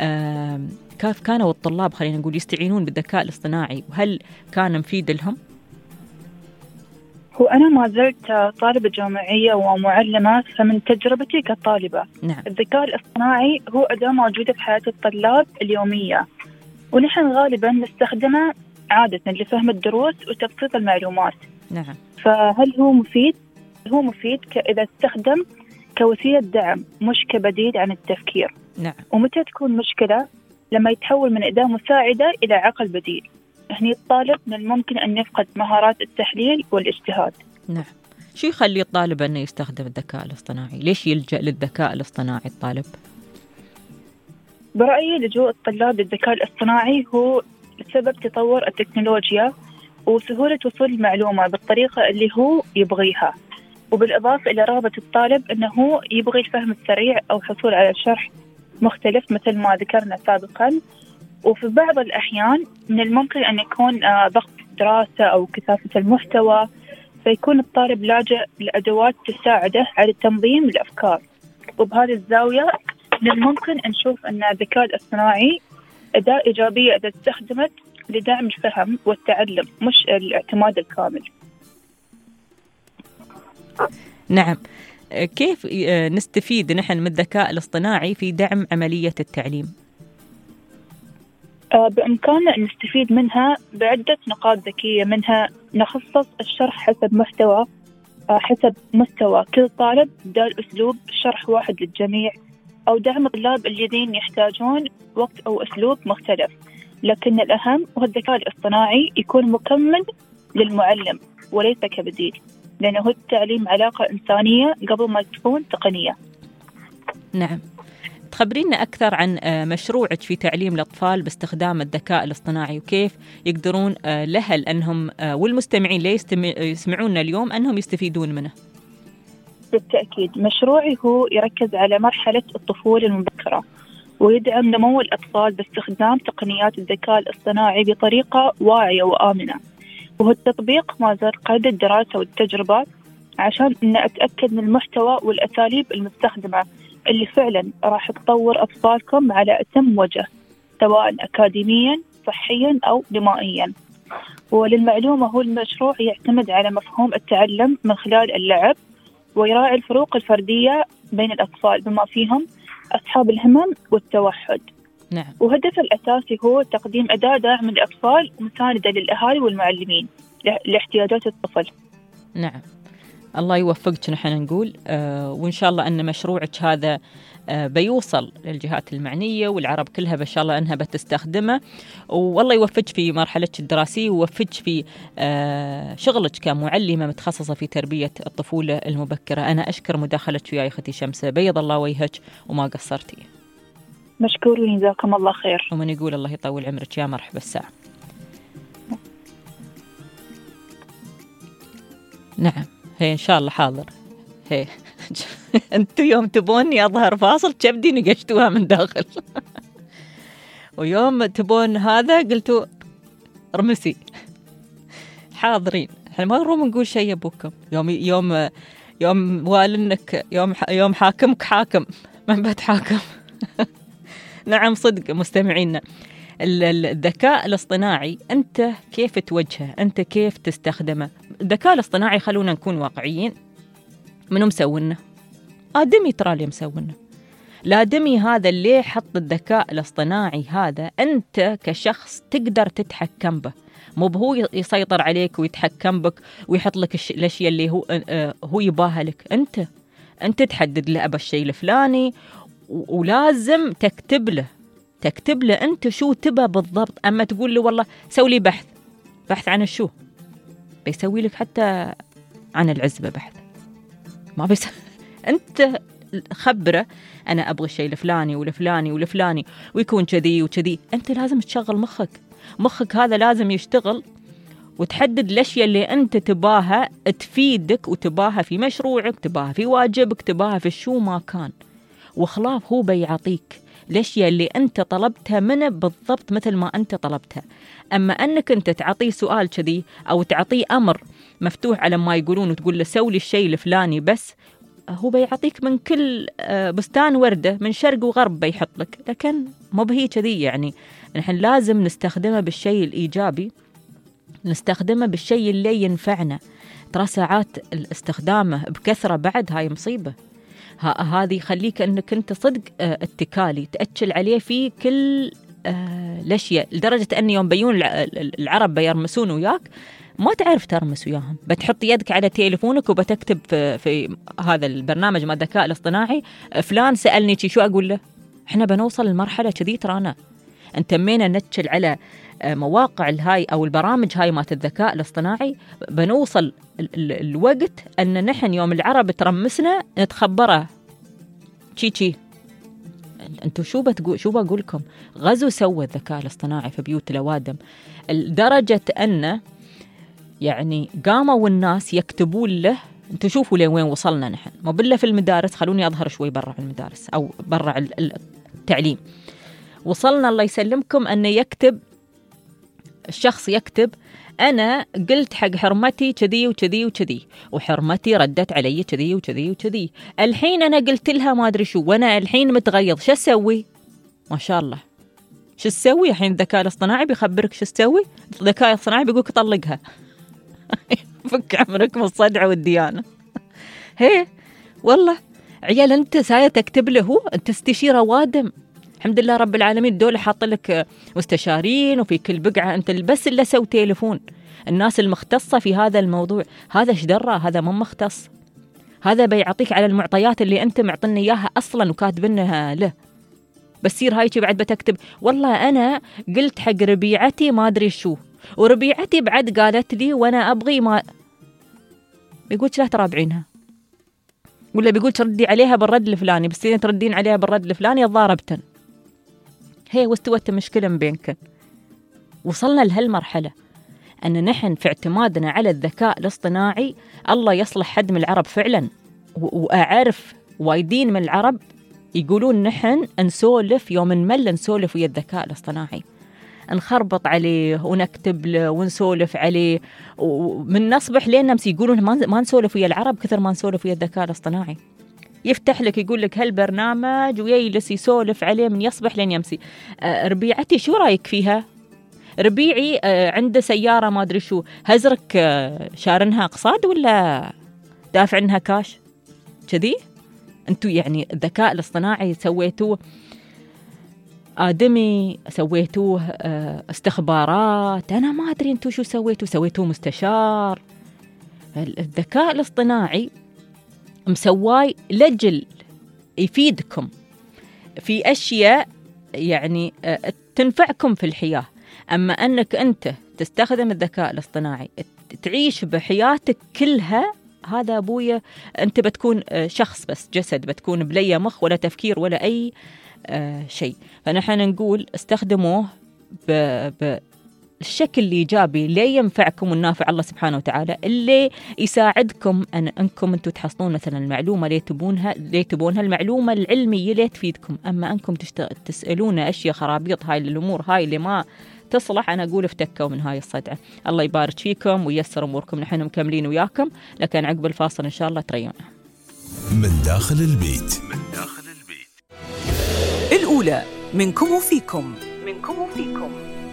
[SPEAKER 2] كيف كانوا الطلاب خلينا نقول يستعينون بالذكاء الاصطناعي، وهل كان مفيد لهم؟
[SPEAKER 3] هو أنا ما زلت طالبة جامعية ومعلمة، فمن تجربتي كطالبة
[SPEAKER 2] نعم.
[SPEAKER 3] الذكاء الاصطناعي هو أداة موجودة في حياة الطلاب اليومية، ونحن غالبا نستخدمه عادة لفهم الدروس وتبسيط المعلومات.
[SPEAKER 2] نعم.
[SPEAKER 3] فهل هو مفيد؟ هو مفيد إذا استخدم كوسيلة دعم مش كبديل عن التفكير.
[SPEAKER 2] نعم.
[SPEAKER 3] ومتى تكون مشكلة؟ لما يتحول من أداة مساعدة إلى عقل بديل. هني الطالب من الممكن أن يفقد مهارات التحليل والاجتهاد.
[SPEAKER 2] نعم. شو يخلي الطالب أنه يستخدم الذكاء الاصطناعي؟ ليش يلجأ للذكاء الاصطناعي الطالب؟
[SPEAKER 3] برأيي لجوء الطلاب للذكاء الاصطناعي هو سبب تطور التكنولوجيا وسهولة وصول المعلومة بالطريقة اللي هو يبغيها، وبالإضافة إلى رغبة الطالب أنه يبغي الفهم السريع أو حصول على شرح مختلف مثل ما ذكرنا سابقا. وفي بعض الأحيان من الممكن أن يكون ضغط دراسة أو كثافة المحتوى، فيكون الطالب لاجئ لأدوات تساعده على تنظيم الأفكار. وبهذه الزاوية من الممكن أن نشوف أن الذكاء الاصطناعي أداة إيجابية إذا استخدمت لدعم الفهم والتعلم مش الاعتماد الكامل.
[SPEAKER 2] نعم. كيف نستفيد نحن من الذكاء الاصطناعي في دعم عملية التعليم؟
[SPEAKER 3] بإمكاننا أن نستفيد منها بعدة نقاط ذكية، منها نخصص الشرح حسب محتوى حسب مستوى كل طالب بدال أسلوب شرح واحد للجميع، أو دعم الطلاب الذين يحتاجون وقت أو أسلوب مختلف. لكن الأهم هو الذكاء الاصطناعي يكون مكمل للمعلم وليس كبديل. لأنه هو التعليم علاقة إنسانية قبل ما تكون تقنية.
[SPEAKER 2] نعم. تخبرينا أكثر عن مشروعك في تعليم الأطفال باستخدام الذكاء الاصطناعي، وكيف يقدرون الأهل أنهم والمستمعين اللي يسمعونا اليوم أنهم يستفيدون منه؟
[SPEAKER 3] بالتأكيد مشروعي هو يركز على مرحلة الطفولة المبكرة، ويدعم نمو الأطفال باستخدام تقنيات الذكاء الاصطناعي بطريقة واعية وآمنة، وهو التطبيق ما زال قيد الدراسة والتجربات عشان أن أتأكد من المحتوى والأساليب المستخدمة اللي فعلا راح تطور أطفالكم على أتم وجه، سواء أكاديميا صحيا أو دمائيا. وللمعلومة هو المشروع يعتمد على مفهوم التعلم من خلال اللعب، ويراعي الفروق الفردية بين الأطفال بما فيهم أصحاب الهمم والتوحد.
[SPEAKER 2] نعم.
[SPEAKER 3] وهدف الأساسي هو تقديم أداة داعم للأطفال ومساندة للأهالي والمعلمين لاحتياجات الطفل.
[SPEAKER 2] نعم. الله يوفقك نحن نقول، آه وإن شاء الله أن مشروعك هذا آه بيوصل للجهات المعنية والعرب كلها إن شاء الله أنها بتستخدمه، والله يوفقك في مرحلتك الدراسية ويوفقك في آه شغلك كمعلمة متخصصة في تربية الطفولة المبكرة. أنا أشكر مداخلتك وياي أختي شمسة، بيض الله وجهك وما قصرتي.
[SPEAKER 3] مشكورين، جزاكم الله خير.
[SPEAKER 2] ومن يقول الله يطول عمرك، يا مرحبا الساعة. نعم، هي إن شاء الله حاضر. هي أنتوا يوم تبوني أظهر فاصل كبدي نقشتوها من داخل ويوم تبون هذا قلتوا رمسي. حاضرين، احنا ما نروم نقول شيء أبوكم. يوم يوم يوم والنك يوم يوم حاكمك حاكم من بعد حاكم. نعم صدق مستمعينا، الذكاء الاصطناعي أنت كيف توجهه، أنت كيف تستخدمه. الذكاء الاصطناعي خلونا نكون واقعيين، منو مسوينه؟ آدمي ترى اللي مسوينه. الآدمي هذا اللي حط الذكاء الاصطناعي هذا أنت كشخص تقدر تتحكم به، مو بهو يسيطر عليك ويتحكم بك ويحط لك الأشياء اللي هو آه هو يباها لك. أنت أنت تحدد له أبى الشيء الفلاني، ولازم تكتب له تكتب له أنت شو تبى بالضبط. أما تقول له والله سوي لي بحث بحث عن الشو، بيسوي لك حتى عن العزبة بحث ما بس. أنت خبره أنا أبغى الشيء الفلاني والفلاني والفلاني ويكون كذي وكذي. أنت لازم تشغل مخك مخك هذا لازم يشتغل، وتحدد الأشياء اللي أنت تباها تفيدك وتباها في مشروعك، تباها في واجبك، تباها في شو ما كان، وخلاف هو بيعطيك الأشياء اللي أنت طلبتها منه بالضبط مثل ما أنت طلبتها. أما أنك أنت تعطيه سؤال كذي أو تعطيه أمر مفتوح على ما يقولون وتقول له سوي لي الشيء الفلاني بس، هو بيعطيك من كل بستان وردة من شرق وغرب بيحط لك، لكن مو بهي كذي. يعني نحن لازم نستخدمه بالشيء الإيجابي، نستخدمه بالشيء اللي ينفعنا. ترى ساعات استخدامه بكثرة بعد هاي مصيبة. هذه يخليك أنك أنت صدق اتكالي تأكل عليه في كل الأشياء، لدرجة أن يوم بيون العرب بيرمسون وياك ما تعرف ترمس وياهم. بتحط يدك على تليفونك وبتكتب في, في هذا البرنامج مع الذكاء الاصطناعي فلان سألني شو أقول له. إحنا بنوصل للمرحلة كذي ترانا. أنت مينا نتشل على مواقع الهاي أو البرامج هاي مات الذكاء الاصطناعي، بنوصل ال ال الوقت أن نحن يوم العرب ترمسنا نتخبره شي شي. أنتوا شو بتقول شو بقول لكم؟ غزو سوى الذكاء الاصطناعي في بيوت الأوادم لدرجة أن يعني قاموا الناس يكتبون له. أنتوا شوفوا لين وين وصلنا نحن، ما بالله في المدارس. خلوني أظهر شوي برا المدارس أو برا التعليم. وصلنا الله يسلمكم أن يكتب الشخص يكتب أنا قلت حق حرمتي كذي وكذي وكذي وحرمتي ردت علي كذي وكذي وكذي، الحين أنا قلت لها ما أدري شو وأنا الحين متغيظ، شو أسوي؟ ما شاء الله شو تسوي الحين؟ الذكاء الاصطناعي بيخبرك شو تسوي. الذكاء الاصطناعي بيقولك طلقها. فك عمرك من الصدعة والديانة. هي والله عيال أنت سايا تكتب له، هو أنت استشير أوادم. الحمد لله رب العالمين دول حاط لك مستشارين وفي كل بقعة. أنت بس اللي سوي تليفون. الناس المختصة في هذا الموضوع هذا ايش درى؟ هذا مو مختص، هذا بيعطيك على المعطيات اللي أنت معطني إياها أصلا وكاتبنها له. بصير هاي شي بعد بتكتب والله أنا قلت حق ربيعتي ما أدري شو وربيعتي بعد قالت لي وأنا أبغي ما بيقولك لا ترابعينها، ولا بيقول تردي عليها بالرد الفلاني، بس إذا تردين عليها بالرد الفلاني تضاربتن. هي واستوت مشكلة بينكن. وصلنا لهالمرحلة أن نحن في اعتمادنا على الذكاء الاصطناعي الله يصلح حد من العرب فعلا. وأعرف وايدين من العرب يقولون نحن نسولف يوم نمل نسولف ويا الذكاء الاصطناعي، نخربط عليه ونكتب له ونسولف عليه، ومن نصبح لين نمس يقولون ما نسولف ويا العرب كثر ما نسولف ويا الذكاء الاصطناعي. يفتح لك يقول لك هالبرنامج ويجلس يسولف عليه من يصبح لين يمسي. آه ربيعتي شو رايك فيها؟ ربيعي آه عنده سيارة ما أدري شو، هزرك آه شارنها اقساط ولا دافع عنها كاش كذي؟ أنتوا يعني الذكاء الاصطناعي سويتوه آدمي، سويتوه آه استخبارات، أنا ما أدري أنتوا شو سويتوه، سويتوه مستشار. الذكاء الاصطناعي مسواي لجل يفيدكم في أشياء يعني آه تنفعكم في الحياة. أما أنك أنت تستخدم الذكاء الاصطناعي تعيش بحياتك كلها، هذا أبويا أنت بتكون شخص بس جسد، بتكون بلي مخ ولا تفكير ولا أي آه شيء. فنحن نقول استخدموه بالشكل الإيجابي اللي ينفعكم والنافع الله سبحانه وتعالى، اللي يساعدكم أن أنكم أنتم تحصلون مثلا المعلومة اللي تبونها اللي تبونها المعلومة العلمية اللي تفيدكم. أما أنكم تسألون أشياء خرابيط، هاي الأمور هاي اللي ما تصلح، أنا أقول افتكوا من هاي الصدعة. الله يبارك فيكم وييسر أموركم، نحن مكملين وياكم، لكن عقب الفاصل إن شاء الله تريونا.
[SPEAKER 7] من داخل البيت.
[SPEAKER 5] من داخل البيت الأولى منكم وفيكم. منكم وفيكم.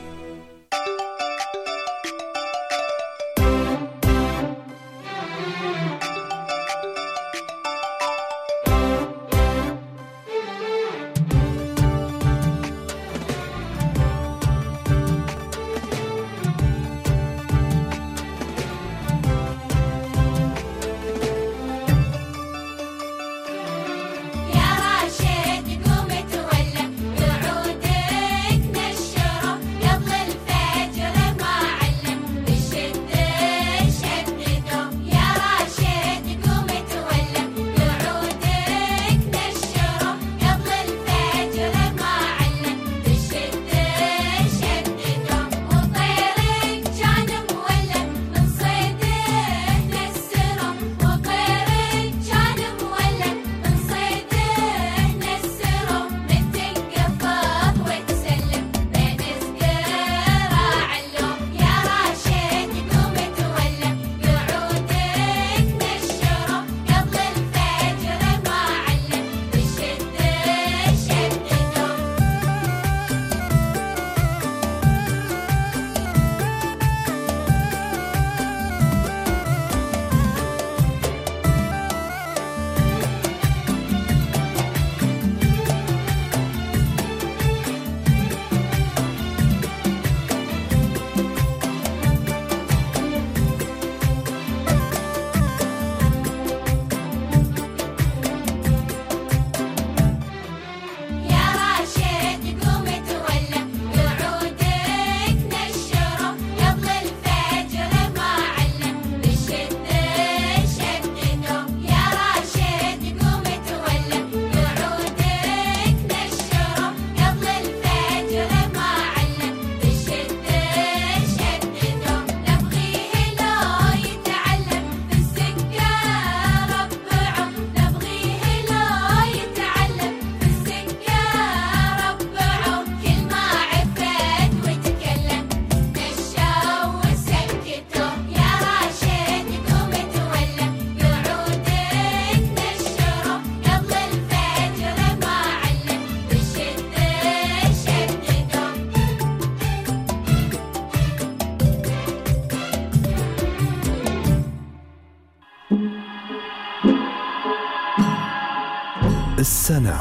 [SPEAKER 7] السنة.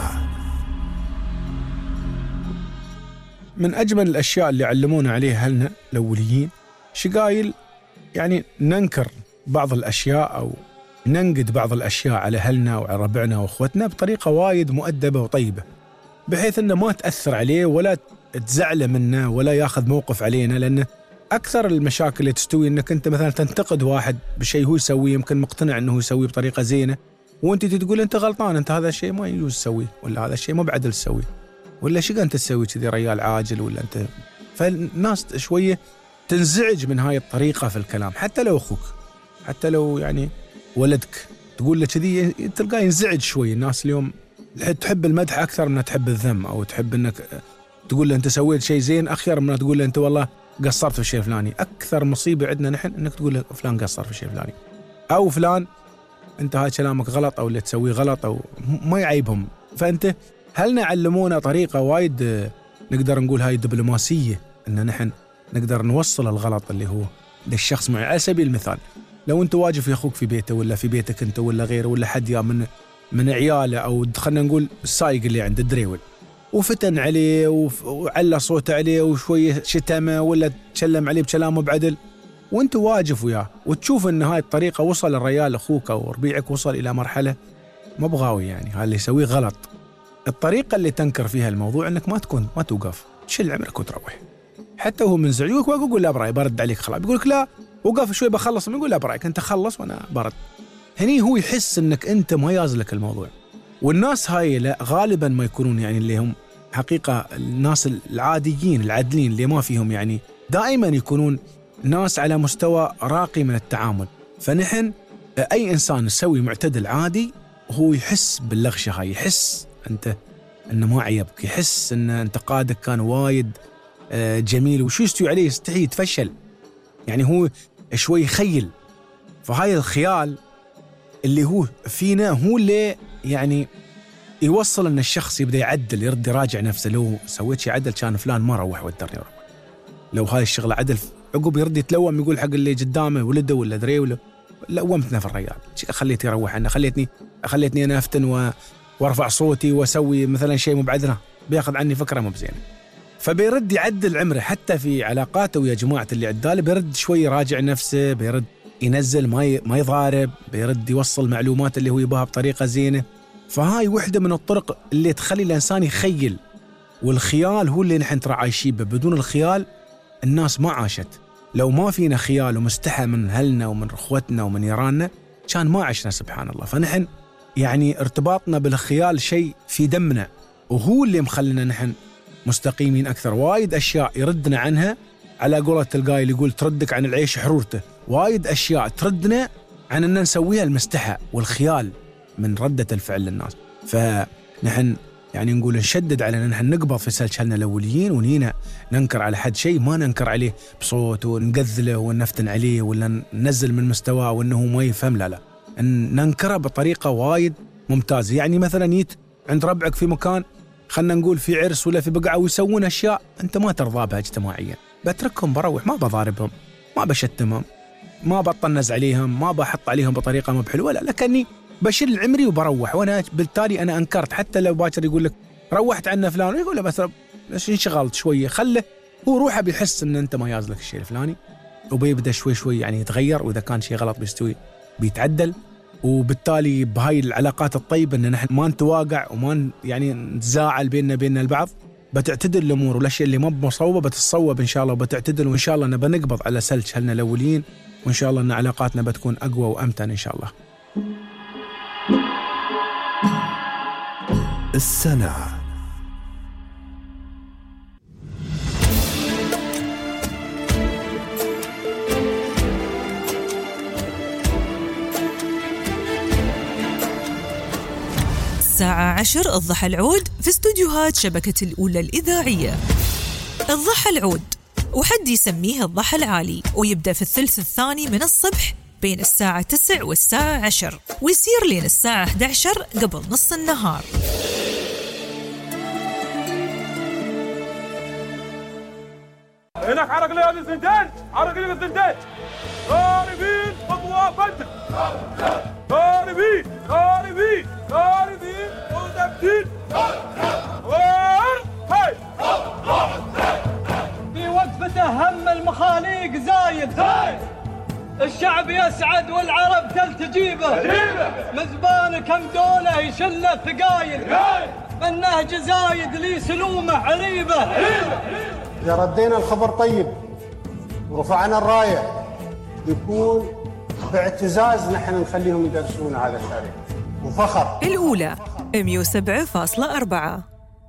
[SPEAKER 8] من أجمل الأشياء اللي علمونا عليها أهلنا الأوليين شقايل، يعني ننكر بعض الأشياء أو ننقد بعض الأشياء على أهلنا وعلى ربعنا وأخوتنا بطريقة وايد مؤدبة وطيبة، بحيث أنه ما تأثر عليه ولا تزعله منا ولا ياخذ موقف علينا، لأنه أكثر المشاكل اللي تستوي أنك أنت مثلا تنتقد واحد بشيء هو يسويه، يمكن مقتنع أنه يسويه بطريقة زينة، وأنت تقول أنت غلطان، أنت هذا الشيء ما يجوز تسويه، ولا هذا الشيء مو بعدل تسويه، ولا شو أنت تسوي كذي ريال عاجل، ولا أنت. فالناس شوية تنزعج من هاي الطريقة في الكلام، حتى لو أخوك، حتى لو يعني ولدك تقول له كذي تلقاه ينزعج شوي. الناس اليوم تحب المدح أكثر من تحب الذم، أو تحب أنك تقول له أنت سويت شيء زين أخير من تقول له أنت والله قصرت في الشيء الفلاني. أكثر مصيبة عندنا نحن أنك تقول له فلان قصر في الشيء الفلاني، أو فلان أنت هاي كلامك غلط، أو اللي تسويه غلط، أو ما يعيبهم. فأنت هل نعلمونا طريقة وايد نقدر نقول هاي دبلوماسية أن نحن نقدر نوصل الغلط اللي هو للشخص معي. على سبيل المثال لو أنت واقف يا أخوك في بيته، ولا في بيتك أنت، ولا غيره، ولا حد يا من من عياله، أو خلنا نقول السايق اللي عنده الدريول، وفتن عليه وعلى صوته عليه وشوية شتمه ولا تكلم عليه بكلامه بعدل، وانت واقف وياه وتشوف ان هاي الطريقة وصل الرجال اخوك او ربيعك وصل الى مرحلة ما بغاوي، يعني هاي اللي يسويه غلط. الطريقة اللي تنكر فيها الموضوع انك ما تكون ما توقف، تشل عمرك وتروح. حتى هو منزعج يقول لا براي برد عليك خلاص، بيقول لك لا وقف شوي بخلص، يقول لا برايك انت خلص وانا برد. هني هو يحس انك انت ما يازلك الموضوع. والناس هاي لا غالبا ما يكونون يعني اللي هم حقيقة الناس العاديين العادلين اللي ما فيهم، يعني دائما يكونون ناس على مستوى راقي من التعامل. فنحن أي إنسان يسوي معتدل عادي هو يحس باللغشة هاي، يحس أنت أنه ما عيبك، يحس أن انتقادك كان وايد جميل وشو يستوي عليه يستحي يتفشل، يعني هو شوي يخيل. فهاي الخيال اللي هو فينا هو اللي يعني يوصل أن الشخص يبدأ يعدل، يرد يراجع نفسه. لو سويت شيء عدل كان فلان ما روح ودرني روح، لو هاي الشغلة عدل عقب يرد يتلوم يقول حق اللي قدامه ولده ولا دري ولا لومتنا في الرجال، خليتني يروح عنه، خليتني خليتني أنا أفتن و... وارفع صوتي واسوي مثلا شيء مو بعدله، بياخذ عني فكرة مو بزينة. فبيرد يعدل عمره حتى في علاقاته ويا جماعة اللي عداله، بيرد شوي يراجع نفسه، بيرد ينزل ما ي... ما يضارب، بيرد يوصل معلومات اللي هو يباها بطريقة زينة. فهاي وحدة من الطرق اللي تخلي الإنسان يخيل، والخيال هو اللي نحن ترى عايشين به. بدون الخيال الناس ما عاشت. لو ما فينا خيال ومستحى من أهلنا ومن أخوتنا ومن يراننا كان ما عشنا سبحان الله. فنحن يعني ارتباطنا بالخيال شيء في دمنا، وهو اللي مخلينا نحن مستقيمين أكثر. وايد أشياء يردنا عنها، على قولة القايل يقول تردك عن العيش حرورته، وايد أشياء تردنا عن أن نسويها المستحى والخيال من ردة الفعل للناس. فنحن يعني نقول نشدد على أن نحن نقبض في سلسلنا الأوليين، ونينا ننكر على حد شيء ما ننكر عليه بصوت ونقذله ونفتن عليه ولا ننزل من مستواه وأنه ما يفهم، لا لا ننكره بطريقة وايد ممتازة. يعني مثلا يت عند ربعك في مكان خلنا نقول في عرس ولا في بقعة ويسوون أشياء أنت ما ترضى بها اجتماعيا، بتركهم بروح، ما بضاربهم، ما بشتمهم، ما بطنز عليهم، ما بحط عليهم بطريقة ما بحلوة، لا لكني بشيل عمري وبروح. وانا بالتالي انا انكرت. حتى لو باكر يقول لك روحت عنا فلان، يقول له بس انشغلت شويه، خله هو روحه بيحس ان انت ما يازلك الشيء الفلاني، وبيبدا شوي شوي يعني يتغير، واذا كان شيء غلط بيستوي بيتعدل. وبالتالي بهاي العلاقات الطيبه ان نحن ما نتواقع وما يعني نتزاعل بيننا بين البعض، بتعتدل الامور، والاشياء اللي ما بمصوبه بتصوب ان شاء الله وبتعتدل، وان شاء الله ان بنقبض على سلك هلنا الاولين، وان شاء الله ان علاقاتنا بتكون اقوى وامتن ان شاء الله.
[SPEAKER 7] السنة
[SPEAKER 5] الساعة عشر الضحى العود في استوديوهات شبكة الأولى الإذاعية. الضحى العود وحد يسميه الضحى العالي، ويبدأ في الثلث الثاني من الصبح بين الساعة تسع والساعة عشر، ويصير لين الساعة إحدى عشر قبل نص النهار.
[SPEAKER 9] هناك عرق لي هذه الزندان، عرق لي الزندان هاربين خطوة بدر، هاربين هاربين هاربين وتبديل هاي
[SPEAKER 10] في وقفته هم المخاليق زايد زايد، الشعب يسعد والعرب تلتجيبه، مزبان كم دولة يشله ثقايل، النهج زايد لي سلومه عريبه.
[SPEAKER 6] إذا ردينا الخبر طيب
[SPEAKER 11] ورفعنا الراية، يكون باعتزاز نحن نخليهم يدرسون هذا التاريخ وفخر.
[SPEAKER 5] الأولى مية وسبعة فاصلة أربعة.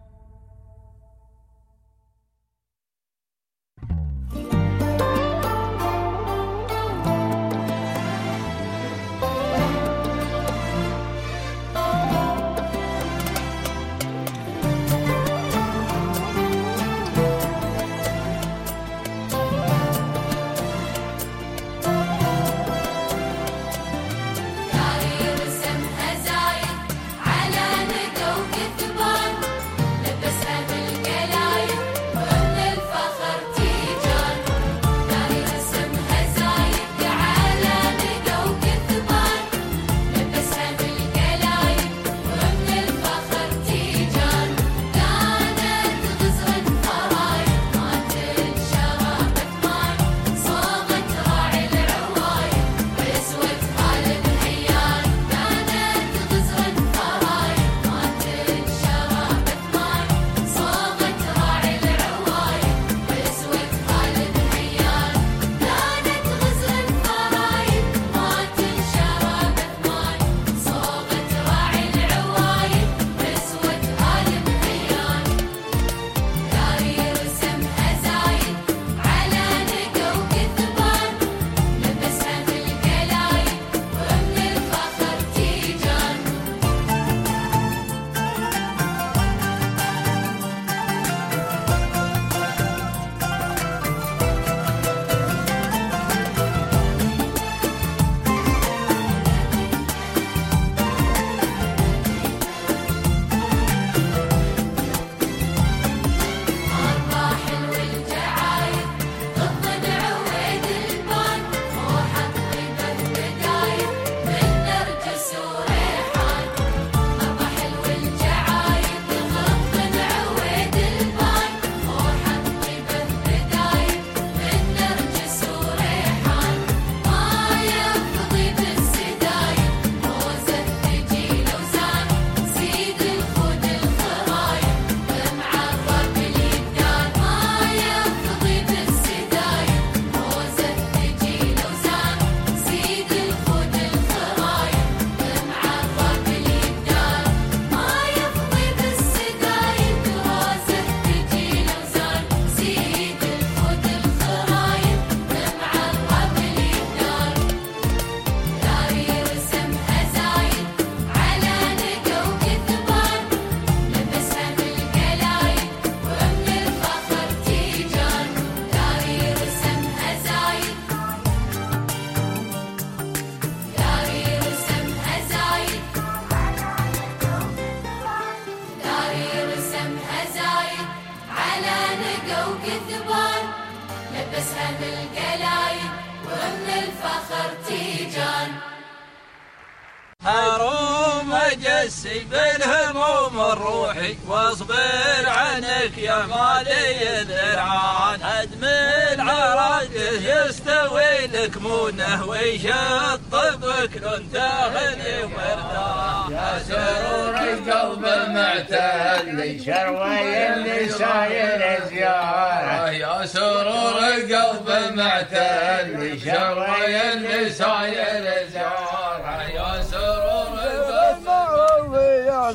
[SPEAKER 12] هروم أجسي بالهموم الروحي واصبر عنك يا مالي الذرعان هدم العراقه يستوي لك مونه ويشطبك لون تاخذ مرتاح
[SPEAKER 13] يا سرور القلب المعتل شروي اللي صاير زياره
[SPEAKER 12] يا سرور القلب المعتل شروي اللي صاير زياره يا سرور القلب
[SPEAKER 13] يا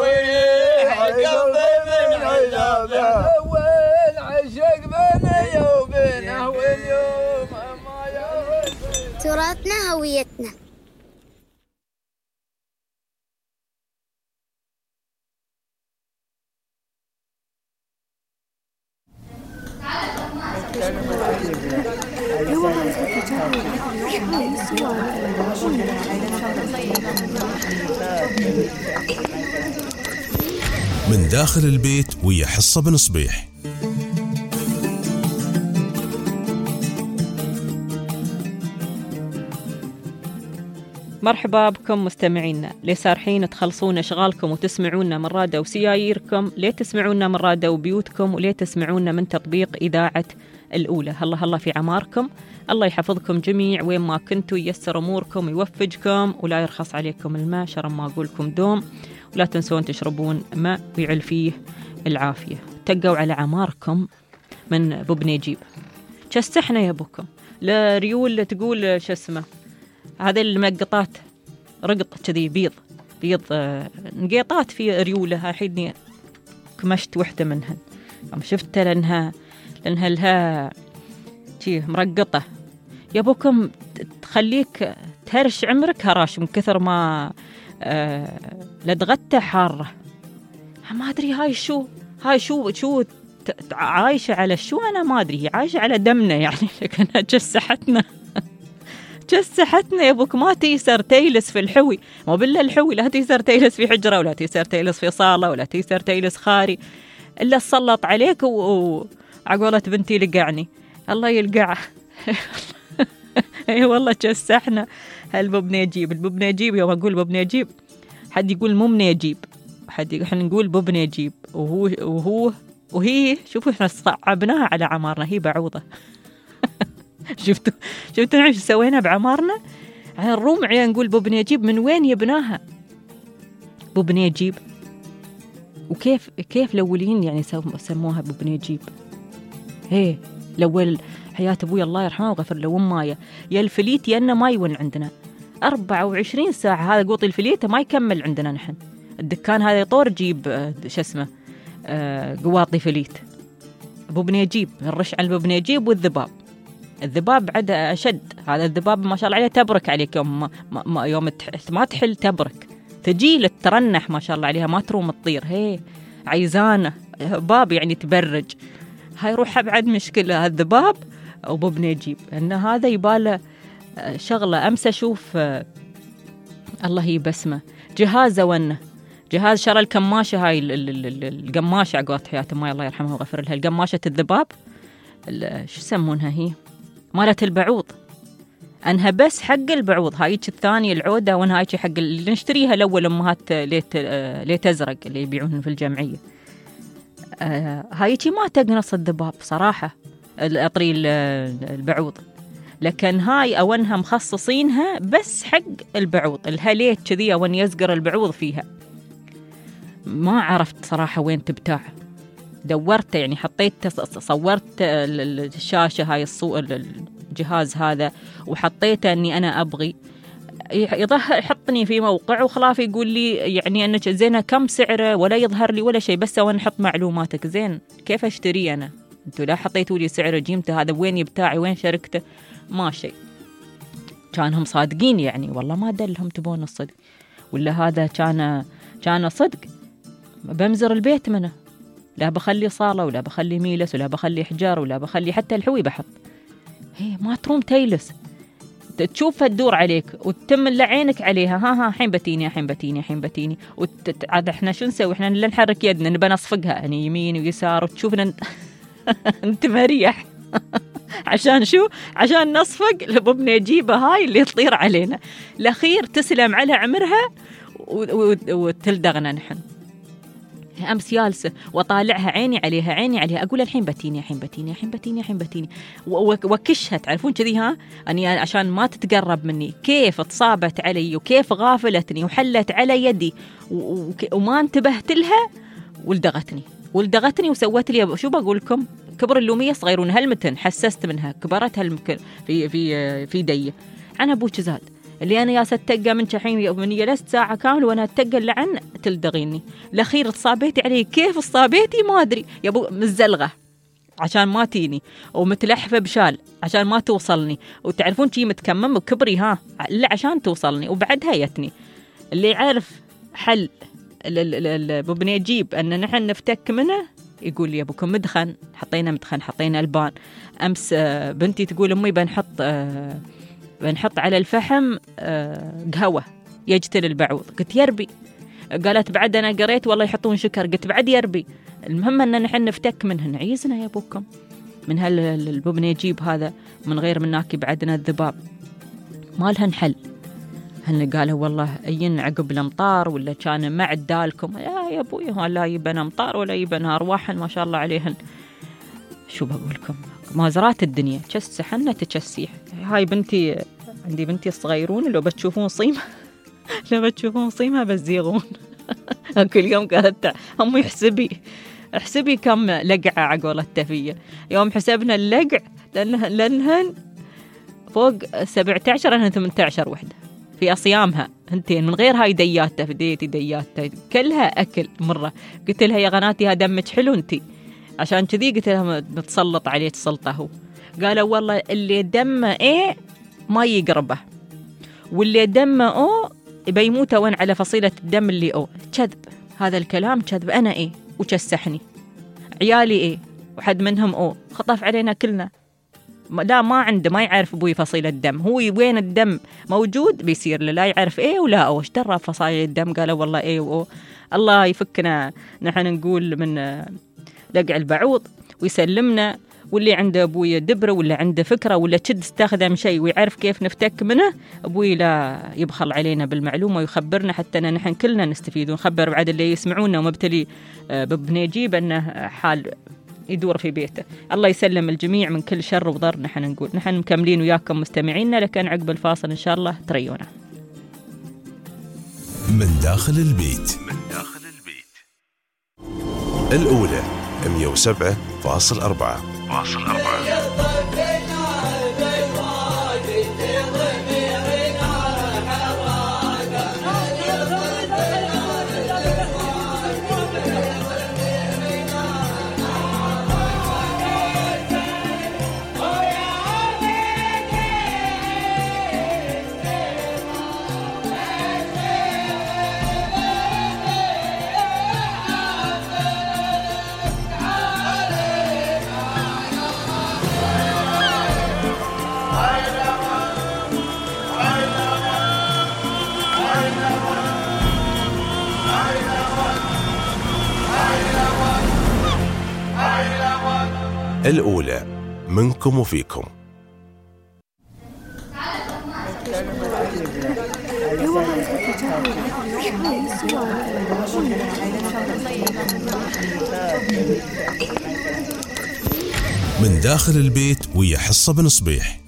[SPEAKER 13] صروي قلبي من عذابه وين عشق بيني وبينه واليوم ما يرد
[SPEAKER 14] تراثنا هويتنا.
[SPEAKER 7] من داخل البيت ويا حصة بن صبيح.
[SPEAKER 2] مرحبا بكم مستمعينا، ليه سارحين تخلصون اشغالكم وتسمعونا من رادة وسياييركم؟ ليه تسمعونا من رادة وبيوتكم؟ وليه تسمعونا من تطبيق إذاعة الأولى؟ هلا هلا في عماركم، الله يحفظكم جميع وين ما كنتوا، ييسر أموركم، يوفجكم، ولا يرخص عليكم الماء شرم ما أقولكم دوم، ولا تنسون تشربون ماء ويعل فيه العافية. تقوا على عماركم من بوب نجيب. كسحنا يا ابوكم. لا ريول تقول شو اسمه هذا المنقطات رقط كذي بيض بيض آه نقيطات في ريولها. الحين كمشت وحده منهن يوم شفتها لانها لانها لها شي مرقطه يا ابوكم، تخليك تهرش عمرك هراش من كثر ما آه لدغته حاره. ما ادري هاي شو هاي شو شو عايشه على شو، انا ما ادري، هي عايشه على دمنا يعني، لكنها جسحتنا جسحتنا يا ابوك. ما تيسر تيلس في الحوي، مو بالله الحوي لا تيسر تيلس في حجره ولا تيسر تيلس في صاله ولا تيسر تيلس خاري الا تسلط عليك وعقولة بنتي لقعني الله يلقعه. اي والله جسحنا هالبوب نجيب البوب نجيب. يوم اقول بوب نجيب حد يقول مو نجيب، حد احنا نقول بوب نجيب، وهو وهو وهي شوفوا احنا صعبناها على عمارنا، هي بعوضه. شفتوا شفتوا ايش سوينا بعمارنا على الروم على نقول بوب نجيب. من وين يبناها بوب نجيب؟ وكيف كيف الاولين يعني سموها بوب نجيب؟ هي الاول حياة ابوي الله يرحمه وغفر له ومايا يا الفليت يا انه ما يون عندنا أربعة وعشرين ساعه. هذا قوطي الفليت ما يكمل عندنا نحن. الدكان هذا يطور جيب شو اسمه آه قواطي فليت. بوب نجيب نرش على البوب نجيب والذباب. الذباب بعد اشد. هذا الذباب ما شاء الله عليه تبرك عليك يوم ما, ما يوم ما تحل تبرك تجي للترنح ما شاء الله عليها ما تروم تطير. هي عيزانه باب يعني تبرج. هاي روح بعد مشكله الذباب وبوب نجيب ان هذا يباله شغله. امس اشوف آه الله يبسمه جهازه ونه جهاز شرى الكماشه هاي القماشه عقوات حياة ما الله يرحمها وغفر لها. القماشه الذباب شو يسمونها هي مالت البعوض، انها بس حق البعوض. هايك الثانيه العوده وانها هايك حق اللي نشتريها الاول امهات ليت ليت ازرق اللي يبيعونها في الجمعيه. آه هايك ما تقنص الذباب صراحه اطري البعوض، لكن هاي اونها مخصصينها بس حق البعوض. الهليت كذي اون يزقر البعوض فيها. ما عرفت صراحه وين تبتاع. دورت يعني حطيت صورت الشاشه هاي الصور الجهاز هذا وحطيته اني انا ابغي يظهر يحطني في موقع وخلاف يقول لي يعني انك زينه كم سعره ولا يظهر لي ولا شيء، بس وانا نحط معلوماتك. زين كيف اشتري انا؟ انتوا لا حطيتوا لي سعره جيمته هذا وين يبتاعي وين شركته ما شيء. كانهم صادقين يعني والله ما دلهم تبون الصدق ولا هذا كان كان صدق. بمزر البيت منه لا بخلي صالة ولا بخلي ميلس ولا بخلي حجار ولا بخلي حتى الحوي بحط. هي ما تروم تيلس تشوفها تدور عليك وتتم لعينك عليها. ها ها حين بتيني حين بتيني حين بتيني عاد احنا شو نسوي؟ احنا لا نحرك يدنا نبى نصفقها يعني يمين ويسار وتشوفنا انت مريح. عشان شو؟ عشان نصفق لبوب نجيبه هاي اللي تطير علينا. الاخير تسلم على عمرها وتلدغنا نحن. أمس جالسة وطالعها عيني عليها عيني عليها أقول الحين بتيني الحين بتيني الحين بتيني الحين بتيني وكشها تعرفون كذي ها أني عشان ما تتقرب مني. كيف تصابت علي وكيف غافلتني وحلت على يدي وما انتبهت لها ولدغتني ولدغتني وسوت لي شو بقول لكم كبر اللومية صغيرون هالمتن حسست منها كبرت هالمكن في في في دي. أنا أبوك زاد اللي أنا يا ستقى من شحين من جلست ساعة كاملة وأنا أتقى لعن تلدغيني. الأخير تصابيتي علي. كيف تصابيتي ما أدري يا أبو مزلغة عشان ما تيني ومتلحفة بشال عشان ما توصلني وتعرفون شي متكمم وكبري ها إلا عشان توصلني وبعدها يتني. اللي يعرف حل ببني أجيب أن نحن نفتك منه يقول لي أبوكم مدخن حطينا مدخن حطينا البان. أمس بنتي تقول أمي بنحط بنحط على الفحم قهوة يجتل البعوض. قلت يربي. قالت بعد أنا قريت والله يحطون شكر. قلت بعد يربي. المهم أن نحن نفتك منهن. عيزنا يا أبوكم من هالبوب نجيب هذا من غير مناكي بعدنا الذباب ما لهن حل. هن قالوا والله أين عقب الأمطار ولا كان ما عدالكم يا يا أبوي لا يبن أمطار ولا يبن أرواحن ما شاء الله عليهن. شو بقولكم مازرات الدنيا تشسحنا تشسيح. هاي بنتي عندي بنتي الصغيرون لو بتشوفون صيمة لو بتشوفون صيمة بزيغون. كل يوم قالت أمي احسبي احسبي كم لقعة عقول التفية. يوم حسبنا اللقع لأنهن, لأنهن فوق سبعة عشر أنهن ثمانية عشر وحدة في أصيامها هنتين، من غير هاي دياتها في ديتي دياتها كلها أكل مرة. قلت لها يا غناتي هذا دمك حلو انتي، عشان كذي قلت لها نتسلط عليه تسلطه هو. قالوا والله اللي دمه ايه ما يقربه، واللي دمه او بيموت وين على فصيلة الدم اللي او. كذب، هذا الكلام كذب. أنا ايه وكسحني، عيالي ايه وحد منهم او، خطف علينا كلنا. لا ما عنده، ما يعرف أبوي فصيلة الدم، هو وين الدم موجود بيصير له، لا يعرف إيه ولا أو. ايش درى فصائل الدم؟ قالوا والله إيه وأو. الله يفكنا نحن نقول من لقع البعوض ويسلمنا، واللي عنده أبوي دبرة ولا عنده فكرة ولا تشد استخدم شيء ويعرف كيف نفتك منه، أبوي لا يبخل علينا بالمعلومة ويخبرنا حتى نحن كلنا نستفيد، ونخبر بعد اللي يسمعونا ومبتلي ببنيجيب أنه حال يدور في بيته. الله يسلم الجميع من كل شر وضر. نحن نقول نحن مكملين وياكم مستمعينا، لكن عقب الفاصل إن شاء الله تريونا.
[SPEAKER 7] من داخل البيت، من داخل البيت الأولى مية وسبعة فاصل أربعة فاصل أربعة. الأولى منكم وفيكم. من داخل البيت ويا حصة بن صبيح.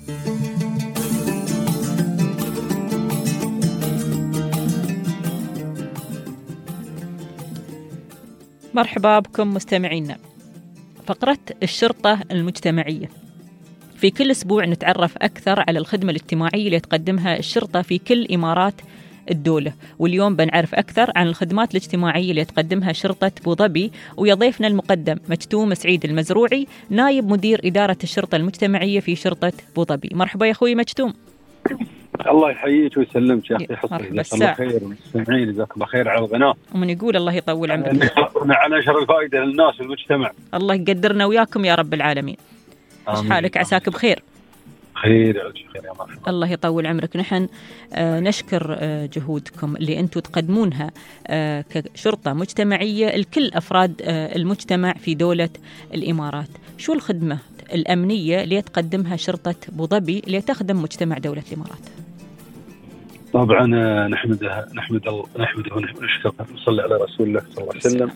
[SPEAKER 2] مرحبا بكم مستمعينا. فقرة الشرطة المجتمعية. في كل أسبوع نتعرف أكثر على الخدمة الاجتماعية اللي تقدمها الشرطة في كل إمارات الدولة، واليوم بنعرف أكثر عن الخدمات الاجتماعية اللي تقدمها شرطة أبو ظبي، ويا ضيفنا المقدم مجتوم سعيد المزروعي، نائب مدير إدارة الشرطة المجتمعية في شرطة أبو ظبي. مرحبا يا أخوي مجتوم.
[SPEAKER 14] الله يحييك ويسلمك يا أخي حصري. جزاك الله خير والمستمعين جزاك الله خير على الغناء.
[SPEAKER 2] ومن يقول الله يطول عمرك.
[SPEAKER 14] على نشر الفائدة للناس والمجتمع.
[SPEAKER 2] الله يقدرنا وياكم يا رب العالمين. ايش حالك؟ عساك بخير؟
[SPEAKER 14] خير يا خير يا مرحبا.
[SPEAKER 2] الله يطول عمرك. نحن آه نشكر آه جهودكم اللي أنتم تقدمونها آه كشرطة مجتمعية لكل أفراد آه المجتمع في دولة الإمارات. شو الخدمة الأمنية اللي تقدمها شرطة أبو ظبي اللي تخدم مجتمع دولة الإمارات؟
[SPEAKER 14] طبعا نحمده نحمد الله نحمده ونشكره ونصلي على رسول الله صلى الله عليه وسلم.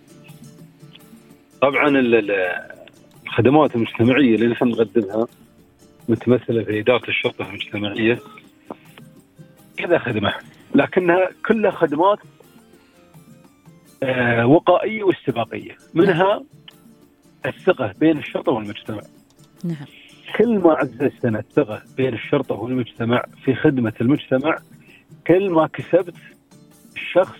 [SPEAKER 14] طبعا الخدمات المجتمعية اللي نحن نقدمها متمثلة في إدارة الشرطة المجتمعية كذا خدمة، لكنها كلها خدمات آه وقائية واستباقية. منها الثقة بين الشرطة والمجتمع.
[SPEAKER 2] نعم.
[SPEAKER 14] كل ما عززنا الثقة بين الشرطة والمجتمع في خدمة المجتمع، كل ما كسبت الشخص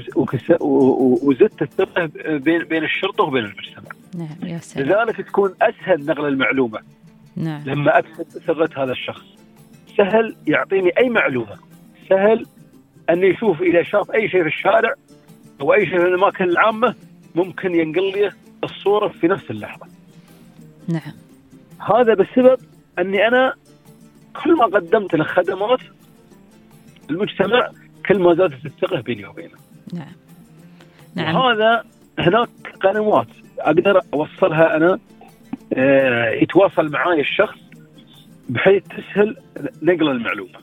[SPEAKER 14] وزدت الثقة بين بين الشرطة وبين المجتمع.
[SPEAKER 2] نعم يا سلام.
[SPEAKER 14] لذلك تكون أسهل نقل المعلومة.
[SPEAKER 2] نعم.
[SPEAKER 14] لما أكسب ثقة هذا الشخص سهل يعطيني أي معلومة، سهل أن يشوف إذا شاف أي شيء في الشارع أو أي شيء في الأماكن العامة ممكن ينقل لي الصورة في نفس اللحظة.
[SPEAKER 2] نعم.
[SPEAKER 14] هذا بسبب أني أنا كل ما قدمت له خدمات المجتمع كل ما زادت الثقة بيني وبينه.
[SPEAKER 2] نعم. نعم.
[SPEAKER 14] وهذا هناك قنوات أقدر أوصلها أنا آه يتواصل معاي الشخص بحيث تسهل نقل المعلومة.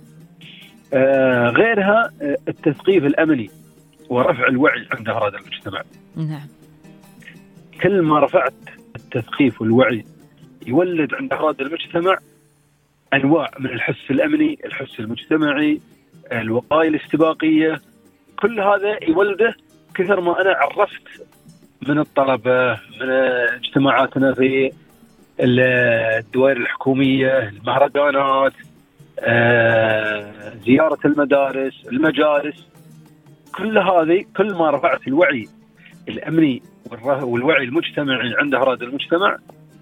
[SPEAKER 14] آه غيرها آه التثقيف الأمني ورفع الوعي عند أفراد المجتمع.
[SPEAKER 2] نعم.
[SPEAKER 14] كل ما رفعت التثقيف والوعي يولد عند أفراد المجتمع أنواع من الحس الأمني، الحس المجتمعي، الوقاية الاستباقية. كل هذا يولده كثر ما أنا عرفت من الطلبة، من اجتماعاتنا في الدوائر الحكومية، المهرجانات، زيارة المدارس، المجالس، كل هذه كل ما رفعت الوعي الأمني والوعي المجتمعي عند أفراد المجتمع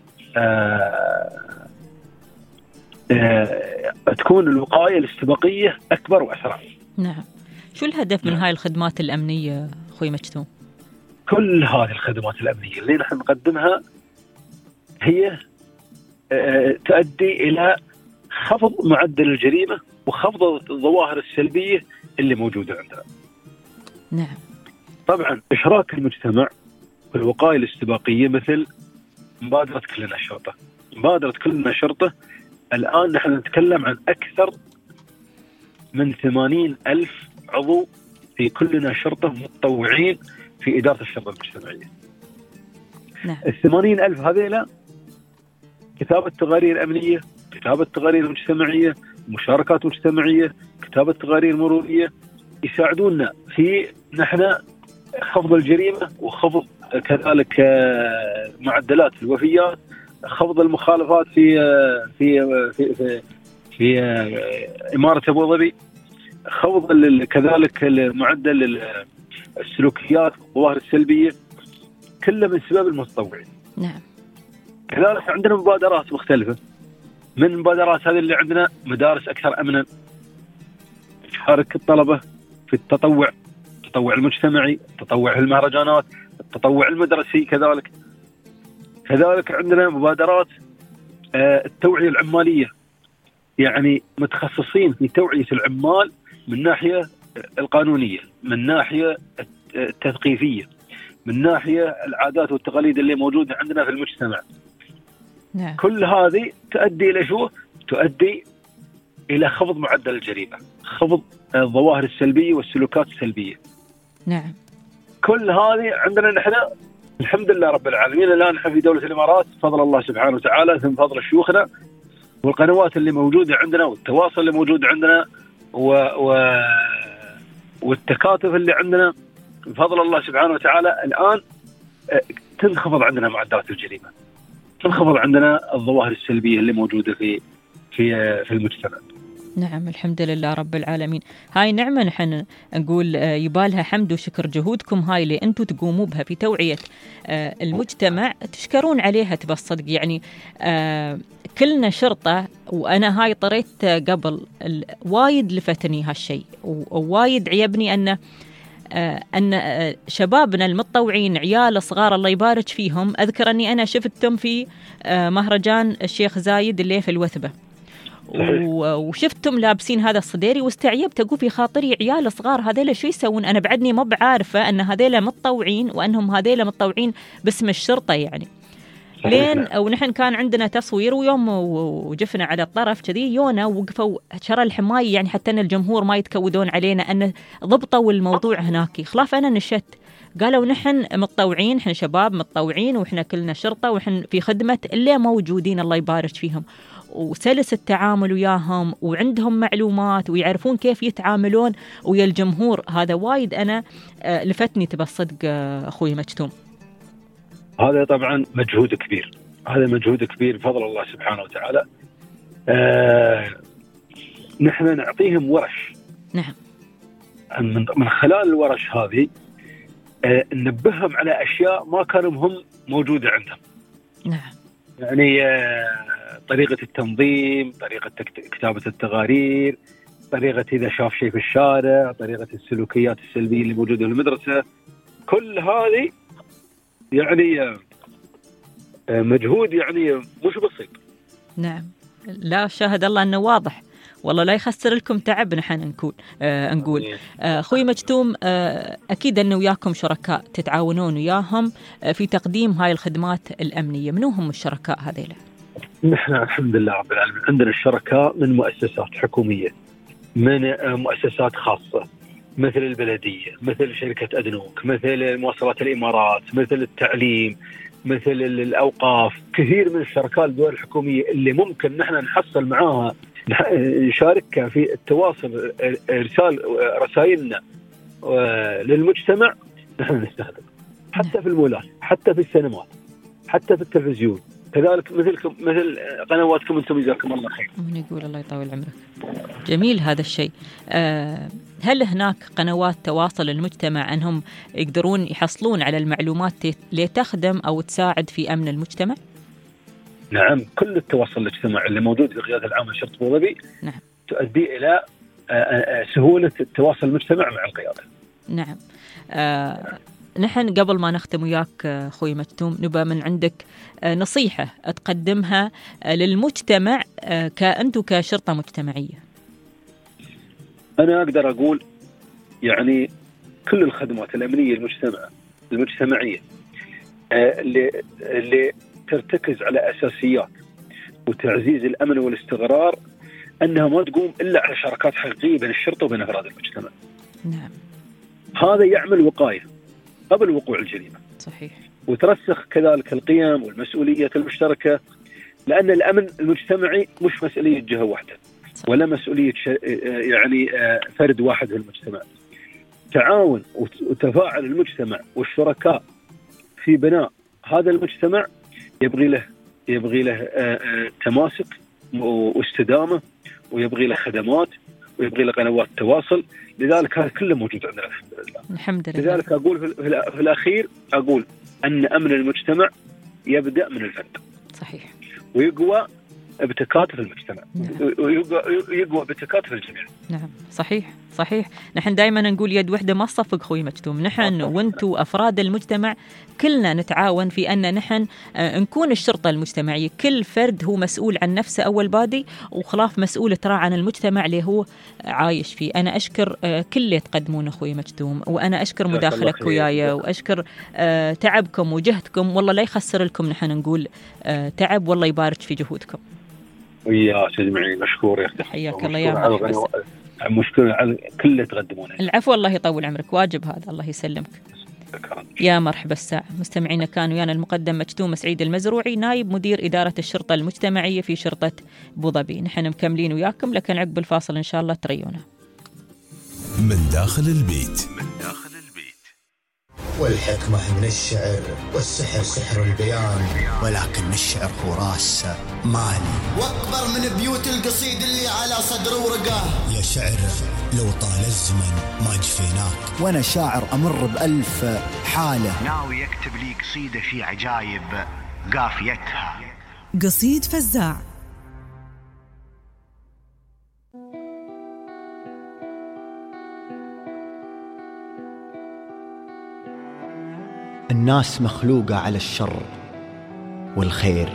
[SPEAKER 14] تكون الوقاية الاستباقية أكبر وأسرع.
[SPEAKER 2] نعم. شو الهدف من هاي الخدمات الأمنية أخوي مجتوم؟
[SPEAKER 14] كل هذه الخدمات الأمنية اللي نحن نقدمها هي تؤدي إلى خفض معدل الجريمة وخفض الظواهر السلبية اللي موجودة عندنا.
[SPEAKER 2] نعم.
[SPEAKER 14] طبعا إشراك المجتمع في الوقاية الاستباقية مثل مبادرة كلنا شرطة. مبادرة كلنا شرطة الآن نحن نتكلم عن أكثر من ثمانين ألف عضو في كلنا شرطة متطوعين في إدارة الشرطة المجتمعية.
[SPEAKER 2] نعم.
[SPEAKER 14] الثمانين ألف هذيلا كتابة تقارير أمنية، كتابة تقارير مجتمعية، مشاركات مجتمعية، كتابة تقارير مرورية، يساعدونا في نحن خفض الجريمة وخفض كذلك معدلات الوفيات، خفض المخالفات في في في في, في إمارة أبو ظبي، خفض كذلك معدل السلوكيات والظواهر السلبية، كله من سبب المتطوعين.
[SPEAKER 2] نعم.
[SPEAKER 14] كذلك عندنا مبادرات مختلفة. من المبادرات هذه اللي عندنا مدارس أكثر أمنا، تشارك الطلبة في التطوع، التطوع المجتمعي، التطوع في المهرجانات، التطوع المدرسي. كذلك كذلك عندنا مبادرات التوعية العمالية، يعني متخصصين في توعية العمال من ناحية القانونية، من ناحية التثقيفية، من ناحية العادات والتقاليد اللي موجودة عندنا في المجتمع.
[SPEAKER 2] نعم.
[SPEAKER 14] كل هذه تؤدي إلى شو؟ تؤدي إلى خفض معدل الجريمة، خفض الظواهر السلبية والسلوكات السلبية.
[SPEAKER 2] نعم.
[SPEAKER 14] كل هذه عندنا نحن الحمد لله رب العالمين. الآن نحن في دولة الإمارات فضل الله سبحانه وتعالى، ثم فضل شيوخنا والقنوات اللي موجودة عندنا والتواصل اللي موجود عندنا و... و... والتكاتف اللي عندنا بفضل الله سبحانه وتعالى. الآن تنخفض عندنا معدلات الجريمة، تنخفض عندنا الظواهر السلبية اللي موجودة في في في المجتمع.
[SPEAKER 2] نعم الحمد لله رب العالمين. هاي نعمة نحن نقول يبالها حمد وشكر. جهودكم هاي اللي أنتم تقوموا بها في توعية المجتمع تشكرون عليها تبصدق. يعني كلنا شرطة، وأنا هاي طريت قبل وايد لفتني هالشيء ووايد عيبني أن أن شبابنا المتطوعين عيال صغار الله يبارك فيهم. أذكر أني أنا شفتهم في مهرجان الشيخ زايد اللي في الوثبة، وشفتم لابسين هذا الصديري واستعيبت أقول في خاطري عيال صغار هذيلا شو يسوون؟ أنا بعدني ما بعارفة أن هذيلا متطوعين وأنهم هذيلا متطوعين باسم الشرطة يعني. لين ونحن كان عندنا تصوير ويوم وجفنا على الطرف كذي يونا وقفوا شرى الحماية، يعني حتى أن الجمهور ما يتكودون علينا أن ضبطوا الموضوع هناك. خلاف أنا نشت قالوا نحن متطوعين، احنا شباب متطوعين وإحنا كلنا شرطة وإحنا في خدمة اللي موجودين الله يبارك فيهم، وسلس التعامل وياهم وعندهم معلومات ويعرفون كيف يتعاملون ويا الجمهور. هذا وايد أنا لفتني تبصدق أخوي مجتوم.
[SPEAKER 14] هذا طبعا مجهود كبير، هذا مجهود كبير بفضل الله سبحانه وتعالى. آه نحن نعطيهم ورش.
[SPEAKER 2] نعم.
[SPEAKER 14] من, من خلال الورش هذه آه ننبههم على أشياء ما كانوا هم موجودة عندهم.
[SPEAKER 2] نعم.
[SPEAKER 14] يعني آه طريقة التنظيم، طريقة كتابة التقارير، طريقة إذا شاف شيء في الشارع، طريقة السلوكيات السلبية اللي موجودة في المدرسة. كل هذه يعني مجهود يعني مش بسيط.
[SPEAKER 2] نعم. لا شاهد الله أنه واضح، والله لا يخسر لكم تعب. نحن نقول آه نقول آه أخوي مجتوم آه أكيد أنه وياكم شركاء تتعاونون وياهم آه في تقديم هاي الخدمات الأمنية. منو هم الشركاء هذيلا؟
[SPEAKER 14] نحن الحمد لله رب العالمين عندنا الشركاء من مؤسسات حكومية، من مؤسسات خاصة مثل البلدية، مثل شركة أدنوك، مثل مواصلات الإمارات، مثل التعليم، مثل الأوقاف. كثير من الشركات الدول الحكومية اللي ممكن نحن نحصل معاها نشاركها في التواصل، إرسال رسائلنا للمجتمع نحن نستخدم. حتى في المولات، حتى في السينمات، حتى في التلفزيون، كذلك مثلكم مثل قنواتكم انتم جزاكم الله خير.
[SPEAKER 2] من يقول الله يطول عمرك. جميل هذا الشيء. أه هل هناك قنوات تواصل المجتمع أنهم يقدرون يحصلون على المعلومات لتخدم أو تساعد في أمن المجتمع؟
[SPEAKER 14] نعم، كل التواصل الاجتماعي اللي موجود في القيادة العامة لشرطة أبو ظبي
[SPEAKER 2] نعم.
[SPEAKER 14] تؤدي إلى سهولة التواصل المجتمع مع القيادة.
[SPEAKER 2] نعم. أه نحن قبل ما نختم وياك أخوي مكتوم نبى من عندك نصيحة تقدمها للمجتمع كأنتوا كشرطة مجتمعية.
[SPEAKER 14] أنا أقدر أقول يعني كل الخدمات الأمنية المجتمع المجتمعية اللي اللي ترتكز على أساسيات وتعزيز الأمن والاستقرار أنها ما تقوم إلا على شراكات حقيقية بين الشرطة وبين أفراد المجتمع.
[SPEAKER 2] نعم.
[SPEAKER 14] هذا يعمل وقاية قبل وقوع الجريمة.
[SPEAKER 2] صحيح.
[SPEAKER 14] وترسخ كذلك القيم والمسؤولية المشتركة، لأن الأمن المجتمعي مش مسؤولية جهة واحدة صحيح. ولا مسؤولية يعني فرد واحد في المجتمع. تعاون وتفاعل المجتمع والشركاء في بناء هذا المجتمع يبغي له يبغي له تماسك واستدامة، ويبغي له خدمات، ويبغي له قنوات تواصل. لذلك هذا كله موجود عندنا الحمد لله.
[SPEAKER 2] الحمد لله.
[SPEAKER 14] لذلك أقول في الأخير أقول أن أمن المجتمع يبدأ من الفرد.
[SPEAKER 2] صحيح.
[SPEAKER 14] ويقوى بتكاتف المجتمع. نعم. ويقوى بتكاتف الجميع.
[SPEAKER 2] نعم صحيح صحيح. نحن دائما نقول يد وحدة ما تصفق خوي مكتوم. نحن وانتو أفراد المجتمع كلنا نتعاون في أن نحن نكون الشرطة المجتمعية. كل فرد هو مسؤول عن نفسه أول بادي، وخلاف مسؤول ترى عن المجتمع اللي هو عايش فيه. أنا أشكر كل اللي تقدمون أخوي مكتوم، وأنا أشكر مداخلك وياي، وأشكر تعبكم وجهدكم. والله لا يخسر لكم، نحن نقول تعب والله يبارك في جهودكم.
[SPEAKER 14] ويا تجمعي مشكور يا أختي.
[SPEAKER 2] حياك الله يا مرحبا.
[SPEAKER 14] مشكور على كل اللي تقدمونه.
[SPEAKER 2] العفو، الله يطول عمرك، واجب هذا، الله يسلمك. يا مرحبا الساعة. مستمعينا كان ويانا المقدم مكتوم سعيد المزروعي، نائب مدير إدارة الشرطة المجتمعية في شرطة أبو ظبي. نحن مكملين وياكم، لكن عقب الفاصل إن شاء الله تريونا.
[SPEAKER 7] من داخل البيت.
[SPEAKER 4] من داخل البيت. والحكمة من الشعر، والسحر سحر البيان، ولكن الشعر هو راس مالي. واكبر من بيوت القصيد اللي على صدر ورقاه. يا شعر لو طال الزمن ما جفيناك، وانا شاعر امر بألف حالة، ناوي يكتب لي قصيدة في عجايب قافيتها.
[SPEAKER 5] قصيد فزاع.
[SPEAKER 4] الناس مخلوقة على الشر والخير،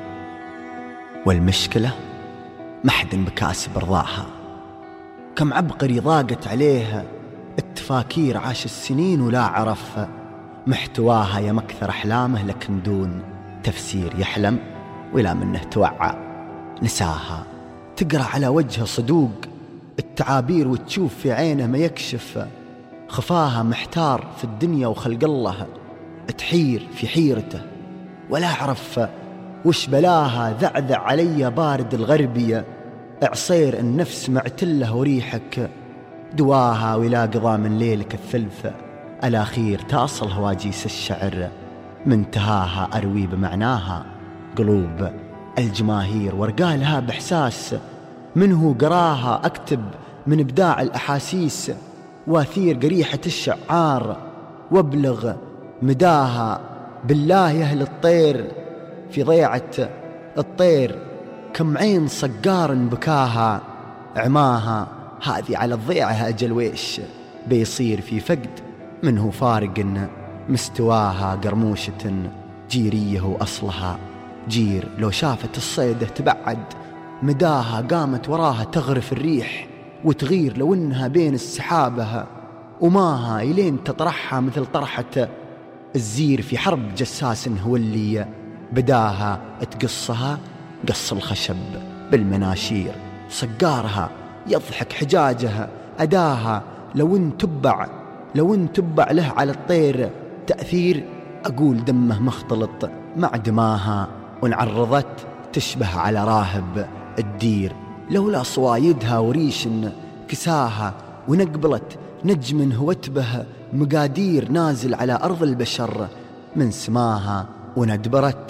[SPEAKER 4] والمشكلة محد بكاسب رضاها. كم عبقري ضاقت عليها التفاكير، عاش السنين ولا عرف محتواها. يا مكثر أحلامه لكن دون تفسير، يحلم ولا منه توعى نساها. تقرأ على وجهه صدوق التعابير، وتشوف في عينه ما يكشف خفاها. محتار في الدنيا وخلق الله، تحير في حيرته ولا أعرف وش بلاها. ذعذع علي بارد الغربية، عصير النفس معتله وريحك دواها. ولا قضى من ليلك الثلث الأخير، تأصل هواجيس الشعر منتهاها. أروي بمعناها قلوب الجماهير، وارقالها بإحساس منه قراها. أكتب من إبداع الأحاسيس، واثير قريحة الشعار، وابلغ مداها. بالله يا أهل الطير في ضيعة الطير، كم عين صقار بكاها عماها. هذه على الضيعة أجل ويش بيصير في فقد منه فارق مستواها. قرموشة جيريه وأصلها جير، لو شافت الصيدة تبعد مداها. قامت وراها تغرف الريح وتغير، لو إنها بين السحابها وماها. إلين تطرحها مثل طرحة الزير في حرب جساس هو اللي بداها. تقصها قص الخشب بالمناشير، صقارها يضحك حجاجها أداها. لو ان تبع لو ان تبع له على الطير تأثير، أقول دمه مختلط مع دماها. وانعرضت تشبه على راهب الدير، لولا صوايدها وريش كساها. ونقبلت نجم هوتبه مقادير، نازل على أرض البشر من سماها. وندبرت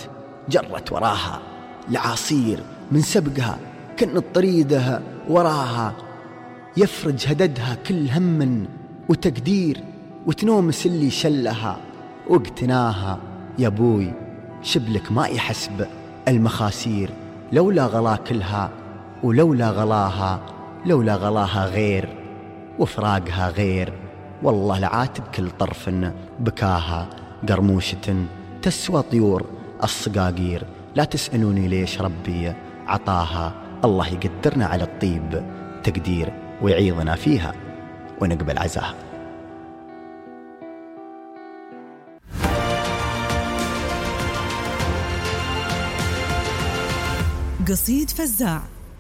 [SPEAKER 15] جرت وراها العاصير من سبقها، كن الطريدها وراها يفرج هددها كل هم وتقدير، وتنومس اللي شلها واقتناها. يا بوي شبلك ما يحسب المخاسير، لولا غلا كلها ولولا غلاها، لولا غلاها غير وفراقها غير. والله لعاتب كل طرف بكاها، قرموشة تسوى طيور الصقاقير. لا تسألوني ليش ربي عطاها، الله يقدرنا على الطيب تقدير ويعيضنا فيها ونقبل عزاها.
[SPEAKER 5] قصيد فزاع.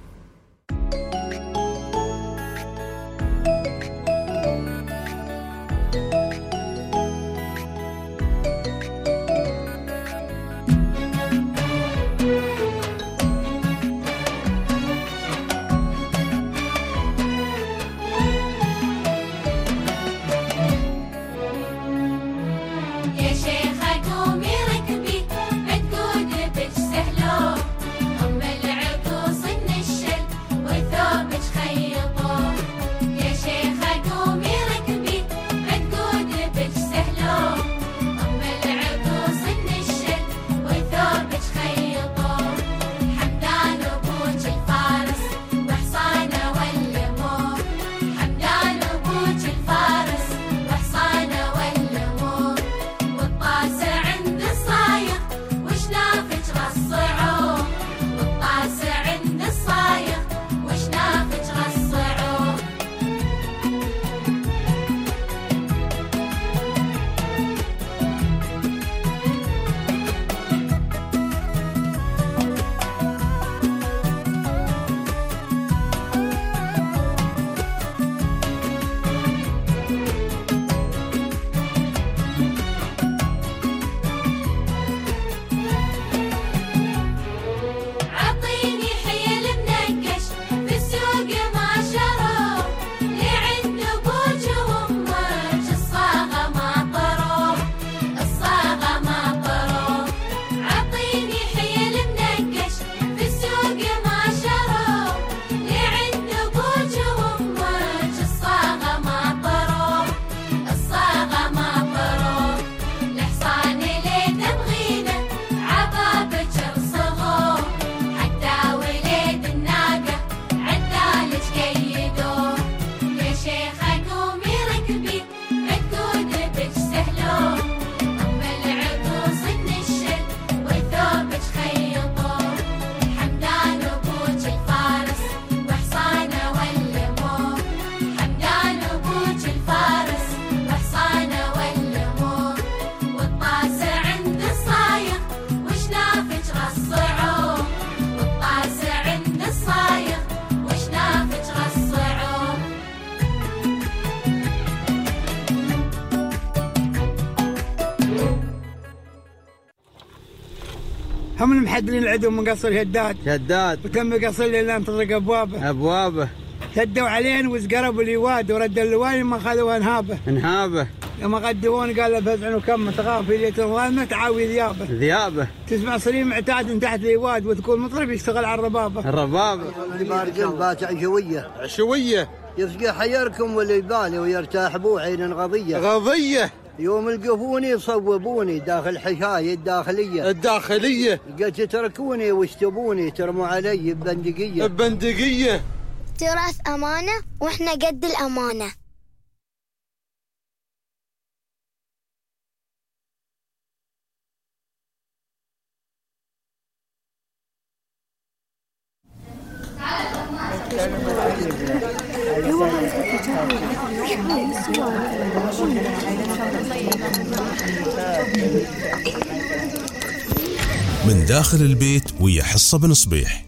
[SPEAKER 16] هم المحدلين العدو من قصر هداد
[SPEAKER 17] هداد
[SPEAKER 16] وتم قصر لنا نطرق ابوابه
[SPEAKER 17] ابوابه
[SPEAKER 16] شدوا علينا وزقربوا اليواد ورد اللواي ما خذوا انهابه
[SPEAKER 17] انهابه
[SPEAKER 16] لما قدوون قال له فزعن وكم تغافي ليت الظلمه تعاوي ذيابه
[SPEAKER 17] ذيابه
[SPEAKER 16] تسمع صريم معتاد من تحت اليواد وتكون مطرب يشتغل على الربابه
[SPEAKER 17] الربابه
[SPEAKER 18] بارجل باتع عشويه
[SPEAKER 17] عشويه
[SPEAKER 18] يفقى حيركم واللي يبالي ويرتاح بو عين غضيه
[SPEAKER 17] غضيه
[SPEAKER 18] يوم القفوني يصوبوني داخل حشاي الداخليه
[SPEAKER 17] الداخليه
[SPEAKER 18] قد تتركوني واشتبوني ترموا علي ببندقيه
[SPEAKER 17] ببندقيه.
[SPEAKER 19] تراث امانه واحنا قد الامانه.
[SPEAKER 7] من داخل البيت ويا حصة بن صبيح.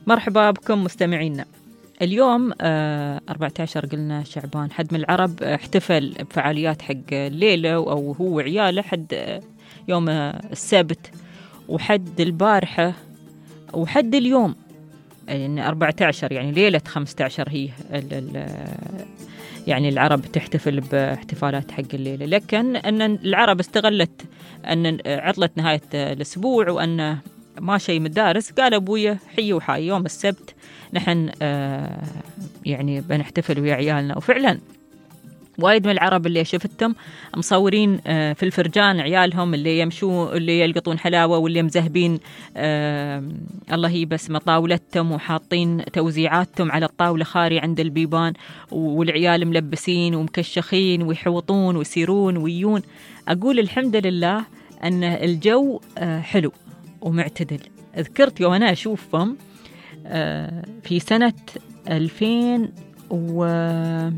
[SPEAKER 2] مرحبا بكم مستمعينا. اليوم آه أربعة عشر قلنا شعبان، حد من العرب احتفل بفعاليات حق الليلة أو هو عياله حد يوم السبت وحد البارحة وحد اليوم، يعني أربعة عشر يعني ليلة خمسة عشر هي ال ال يعني العرب تحتفل باحتفالات حق الليلة. لكن أن العرب استغلت أن عطلة نهاية الأسبوع وأن ما شيء مدارس، قال أبويا حي وحاي يوم السبت نحن آه يعني بنحتفل ويا عيالنا. وفعلا وايد من العرب اللي شفتهم مصورين آه في الفرجان عيالهم اللي يمشوا اللي يلقطون حلاوة واللي مذهبين آه الله يبس مطاولتهم وحاطين توزيعاتهم على الطاولة خاري عند البيبان، والعيال ملبسين ومكشخين ويحوطون ويسيرون ويون. أقول الحمد لله أن الجو آه حلو ومعتدل. ذكرت يوم أنا أشوفهم آه في سنة ألفين وعشرة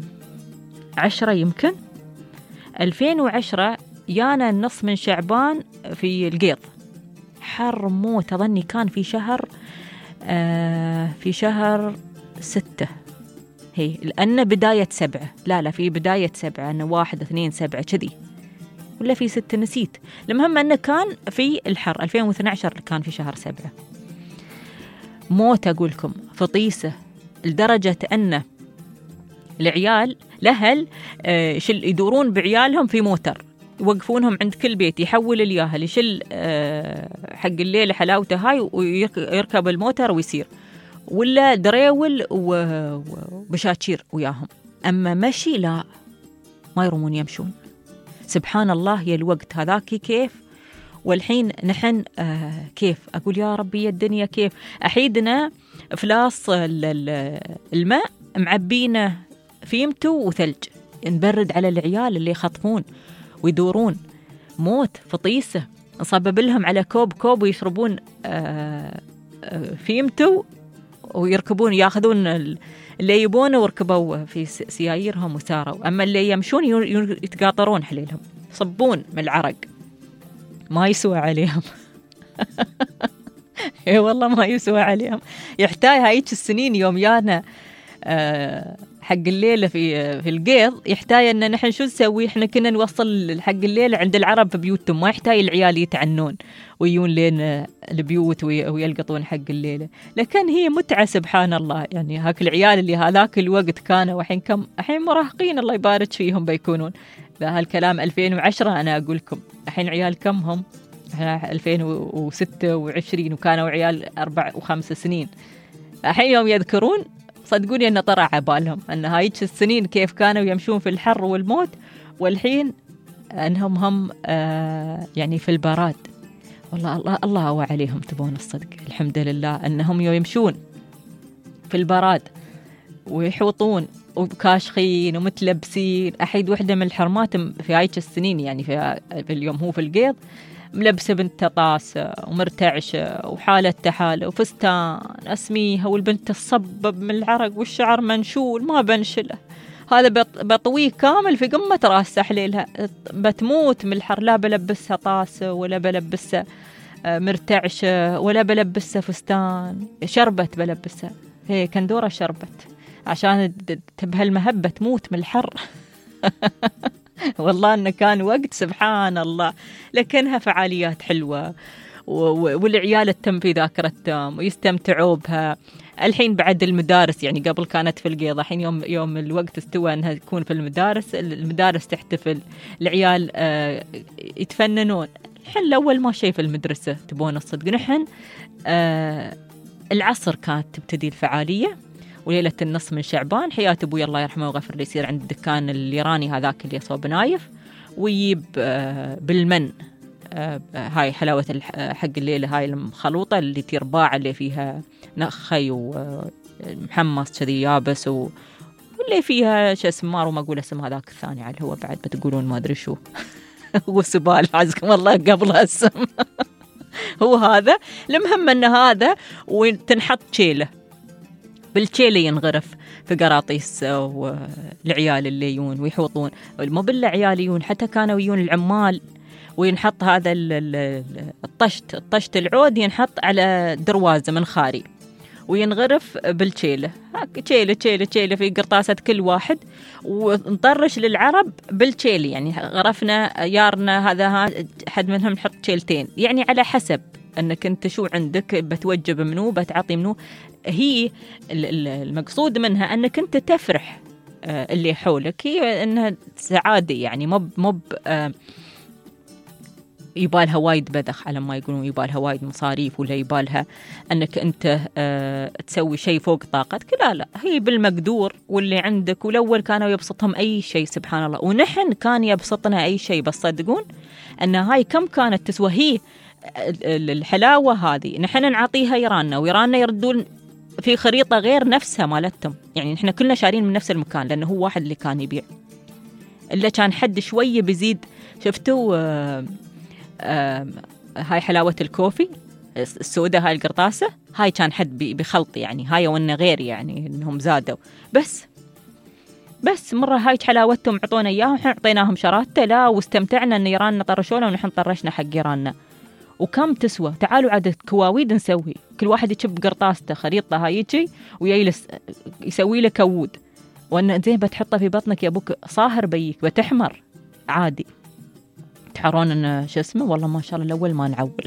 [SPEAKER 2] يمكن ألفين وعشرة يانا النص من شعبان في القيض، حر موت. أظني كان في شهر آه في شهر ستة هي، لأن بداية سبعة لا لا في بداية سبعة أنه واحد اثنين سبعة كذي ولا في ستة نسيت. المهم أنه كان في الحر ألفين واثني عشر كان في شهر سبعة موت. أقولكم فطيسة لدرجة أن العيال الأهل آه شل يدورون بعيالهم في موتر يوقفونهم عند كل بيت يحول الياهل يشل آه حق الليلة حلاوته هاي ويركب الموتر ويسير، ولا دريول وبشاتشير وياهم. أما مشي لا، ما يرمون يمشون. سبحان الله يا الوقت هذاك كيف، والحين نحن آه كيف. أقول يا ربي الدنيا كيف. أحيدنا فلاص الماء معبينه فيمتو وثلج نبرد على العيال اللي يخطفون ويدورون موت فطيسة. نصبب لهم على كوب كوب ويشربون آه فيمتو ويركبون ياخذون اللي يبونه وركبوا في سياييرهم وساروا. أما اللي يمشون يتقاطرون حليلهم يصبون من العرق، ما يسوى عليهم. اي والله ما يسوى عليهم. يحتاج هايك السنين يوم يانا أه حق الليلة في في القيض، يحتاج أن نحن شو نسوي. إحنا كنا نوصل حق الليلة عند العرب في بيوتهم، ما يحتاج العيال يتعنون ويجون لين البيوت ويلقطون حق الليلة. لكن هي متعة سبحان الله. يعني هاك العيال اللي هذاك الوقت كانوا وحين كم الحين مراهقين الله يبارك فيهم بيكونون. هالكلام ألفين وعشرة أنا أقولكم. الحين عيال كم هم؟ ألفين وستة وعشرين وكانوا عيال أربع وخمس سنين. الحين يوم يذكرون صدقوني أن طرع عبالهم أن هايك السنين كيف كانوا يمشون في الحر والموت، والحين أنهم هم آه يعني في البراد. والله الله الله هو عليهم تبون الصدق. الحمد لله أنهم يمشون في البراد ويحوطون وكاشخين ومتلبسين. أحيد وحدة من الحرمات في هايك السنين يعني في, في اليوم هو في القيض ملبسة بنت طاسة ومرتعشة وحالة تحالة وفستان أسميها، والبنت تصبب من العرق والشعر منشول ما بنشله. هذا بطويه كامل في قمة راسه حليلها بتموت من الحر. لا بلبسها طاسة ولا بلبسها مرتعشة ولا بلبسها فستان، شربت بلبسها هي كندورة شربت عشان تبهالمهبة تموت من الحر. والله أنه كان وقت سبحان الله. لكنها فعاليات حلوة والعيال تتم في ذاكرتهم ويستمتعوا بها. الحين بعد المدارس يعني قبل كانت في القيضة، الحين يوم يوم الوقت استوى أنها تكون في المدارس، المدارس تحتفل، العيال آه يتفننون. الحين الأول ما شيء في المدرسة تبون الصدق. نحن آه العصر كانت تبتدي الفعالية وليلة النص من شعبان حياة أبوي الله يرحمه وغفر لي يصير عند الدكان الإيراني هذاك اللي يصوب نايف ويجيب آه بالمن آه هاي حلاوة حق الليلة هاي المخلوطة اللي ترباع اللي فيها نخي ومحمص كذي يابس و... واللي فيها شو اسم مارو ما أقول اسم هذاك الثاني على هو بعد بتقولون ما أدري شو وسبال عزكم الله قبل اسم هو هذا. المهم أن هذا وتنحط شيله بالشيله ينغرف في قراطيس والعيال اللي يون ويحوطون. مو بالعيال يون حتى كانوا يون العمال وينحط هذا الطشت الطشت العود ينحط على دروازة من خاري وينغرف بالشيلة، شيلة شيلة شيلة في قرطاسة كل واحد، ونطرش للعرب بالشيلة. يعني غرفنا يارنا هذا حد منهم نحط شيلتين، يعني على حسب أنك أنت شو عندك بتوجب منو بتعطي منو. هي المقصود منها أنك أنت تفرح اللي حولك، هي أنها سعادة، يعني مب مب يبالها وايد بذخ على ما يقولون، يبالها وايد مصاريف، ولا يبالها أنك أنت أه تسوي شيء فوق طاقتك. لا لا، هي بالمقدور واللي عندك. والأول كانوا يبسطهم أي شيء سبحان الله، ونحن كان يبسطنا أي شيء. بس صدقون أن هاي كم كانت تسوى هي الحلاوة هذه، نحن نعطيها إيراننا، وإيراننا يردون في خريطة غير نفسها مالتهم. يعني نحن كلنا شارين من نفس المكان، لأنه هو واحد اللي كان يبيع، إلا كان حد شوية بيزيد. شفتوا آه آه هاي حلاوة الكوفي السوداء، هاي القرطاسة، هاي كان حد بخلط، يعني هاي وإنه غير، يعني إنهم زادوا. بس بس مرة هاي حلاوتهم عطونا إياها، ونحن عطيناهم شراته. لا، واستمتعنا إن إيراننا طرشونا ونحن طرشنا حق إيراننا. وكم تسوى؟ تعالوا عدد كواويد نسوي، كل واحد يشب قرطاسته خريطة هاي يجي ويجلس يسوي له كوود، وأن زين بتحطه في بطنك يا أبوك صاهر بيك بتحمر عادي. تحرون إن شو اسمه، والله ما شاء الله الأول ما نعول.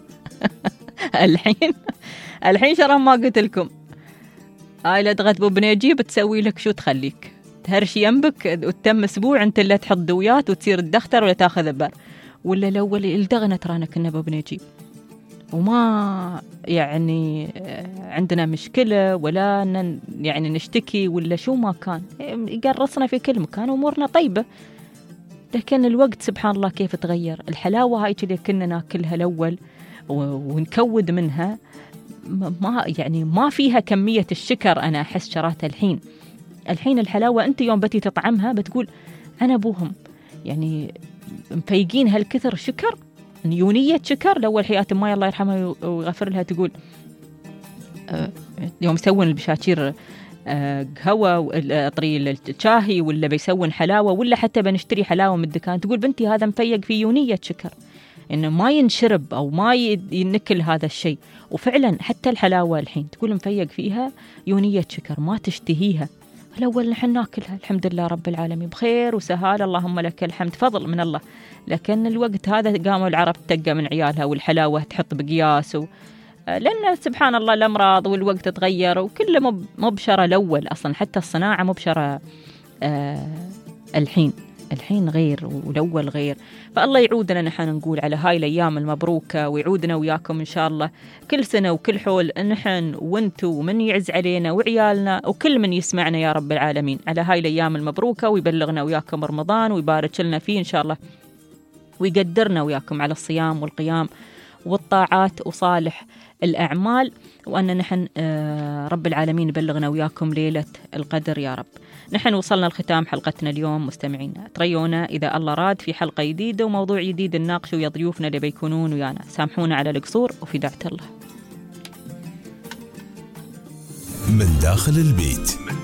[SPEAKER 2] الحين الحين شرم ما قلت لكم، هاي لدغت ببنيجي بتسوي لك شو تخليك تهرش ينبك، وتتم أسبوع أنت اللي تحط دويات وتصير الدختر ولا تاخذ بر. ولا الأول الدغنا ترانا كنا ببنيجي، وما يعني عندنا مشكلة ولا يعني نشتكي ولا شو ما كان، يقرصنا في كل مكان وأمورنا طيبة. لكن الوقت سبحان الله كيف تغير. الحلاوة هاي اللي كنا ناكلها الأول ونكود منها، ما يعني ما فيها كمية الشكر أنا أحس شراتها الحين. الحين الحلاوة أنت يوم بتي تطعمها بتقول أنا أبوهم، يعني مفيقين هالكثر شكر، يونية شكر. الأول حياة ما الله يرحمها ويغفر لها تقول أه يوم يسوون البشاشير أه قهوة طري الشاهي، ولا بيسوون حلاوة، ولا حتى بنشتري حلاوة من الدكان، تقول بنتي هذا مفيق في يونية شكر، إنه ما ينشرب أو ما ينكل هذا الشيء. وفعلا حتى الحلاوة الحين تقول مفيق فيها يونية شكر، ما تشتهيها. الأول نحن ناكلها الحمد لله رب العالمين بخير وسهال، اللهم لك الحمد، فضل من الله. لكن الوقت هذا قاموا العرب تقى من عيالها، والحلاوة تحط بقياس و... لأن سبحان الله الأمراض والوقت تغير، وكله مبشرة الأول أصلا، حتى الصناعة مبشرة آه الحين الحين غير والأول غير. فالله يعودنا نحن نقول على هاي الأيام المبروكة، ويعودنا وياكم إن شاء الله كل سنة وكل حول، نحن وانتو ومن يعز علينا وعيالنا وكل من يسمعنا يا رب العالمين على هاي الأيام المبروكة، ويبلغنا وياكم رمضان ويبارك لنا فيه إن شاء الله، ويقدرنا وياكم على الصيام والقيام والطاعات وصالح الأعمال، وأن نحن رب العالمين يبلغنا وياكم ليلة القدر يا رب. نحن وصلنا لختام حلقتنا اليوم مستمعينا، تريونا إذا الله راد في حلقة جديدة وموضوع جديد نناقشه ويا ضيوفنا اللي بيكونون ويانا. سامحونا على القصور، وفي دعوة الله.
[SPEAKER 7] من داخل البيت.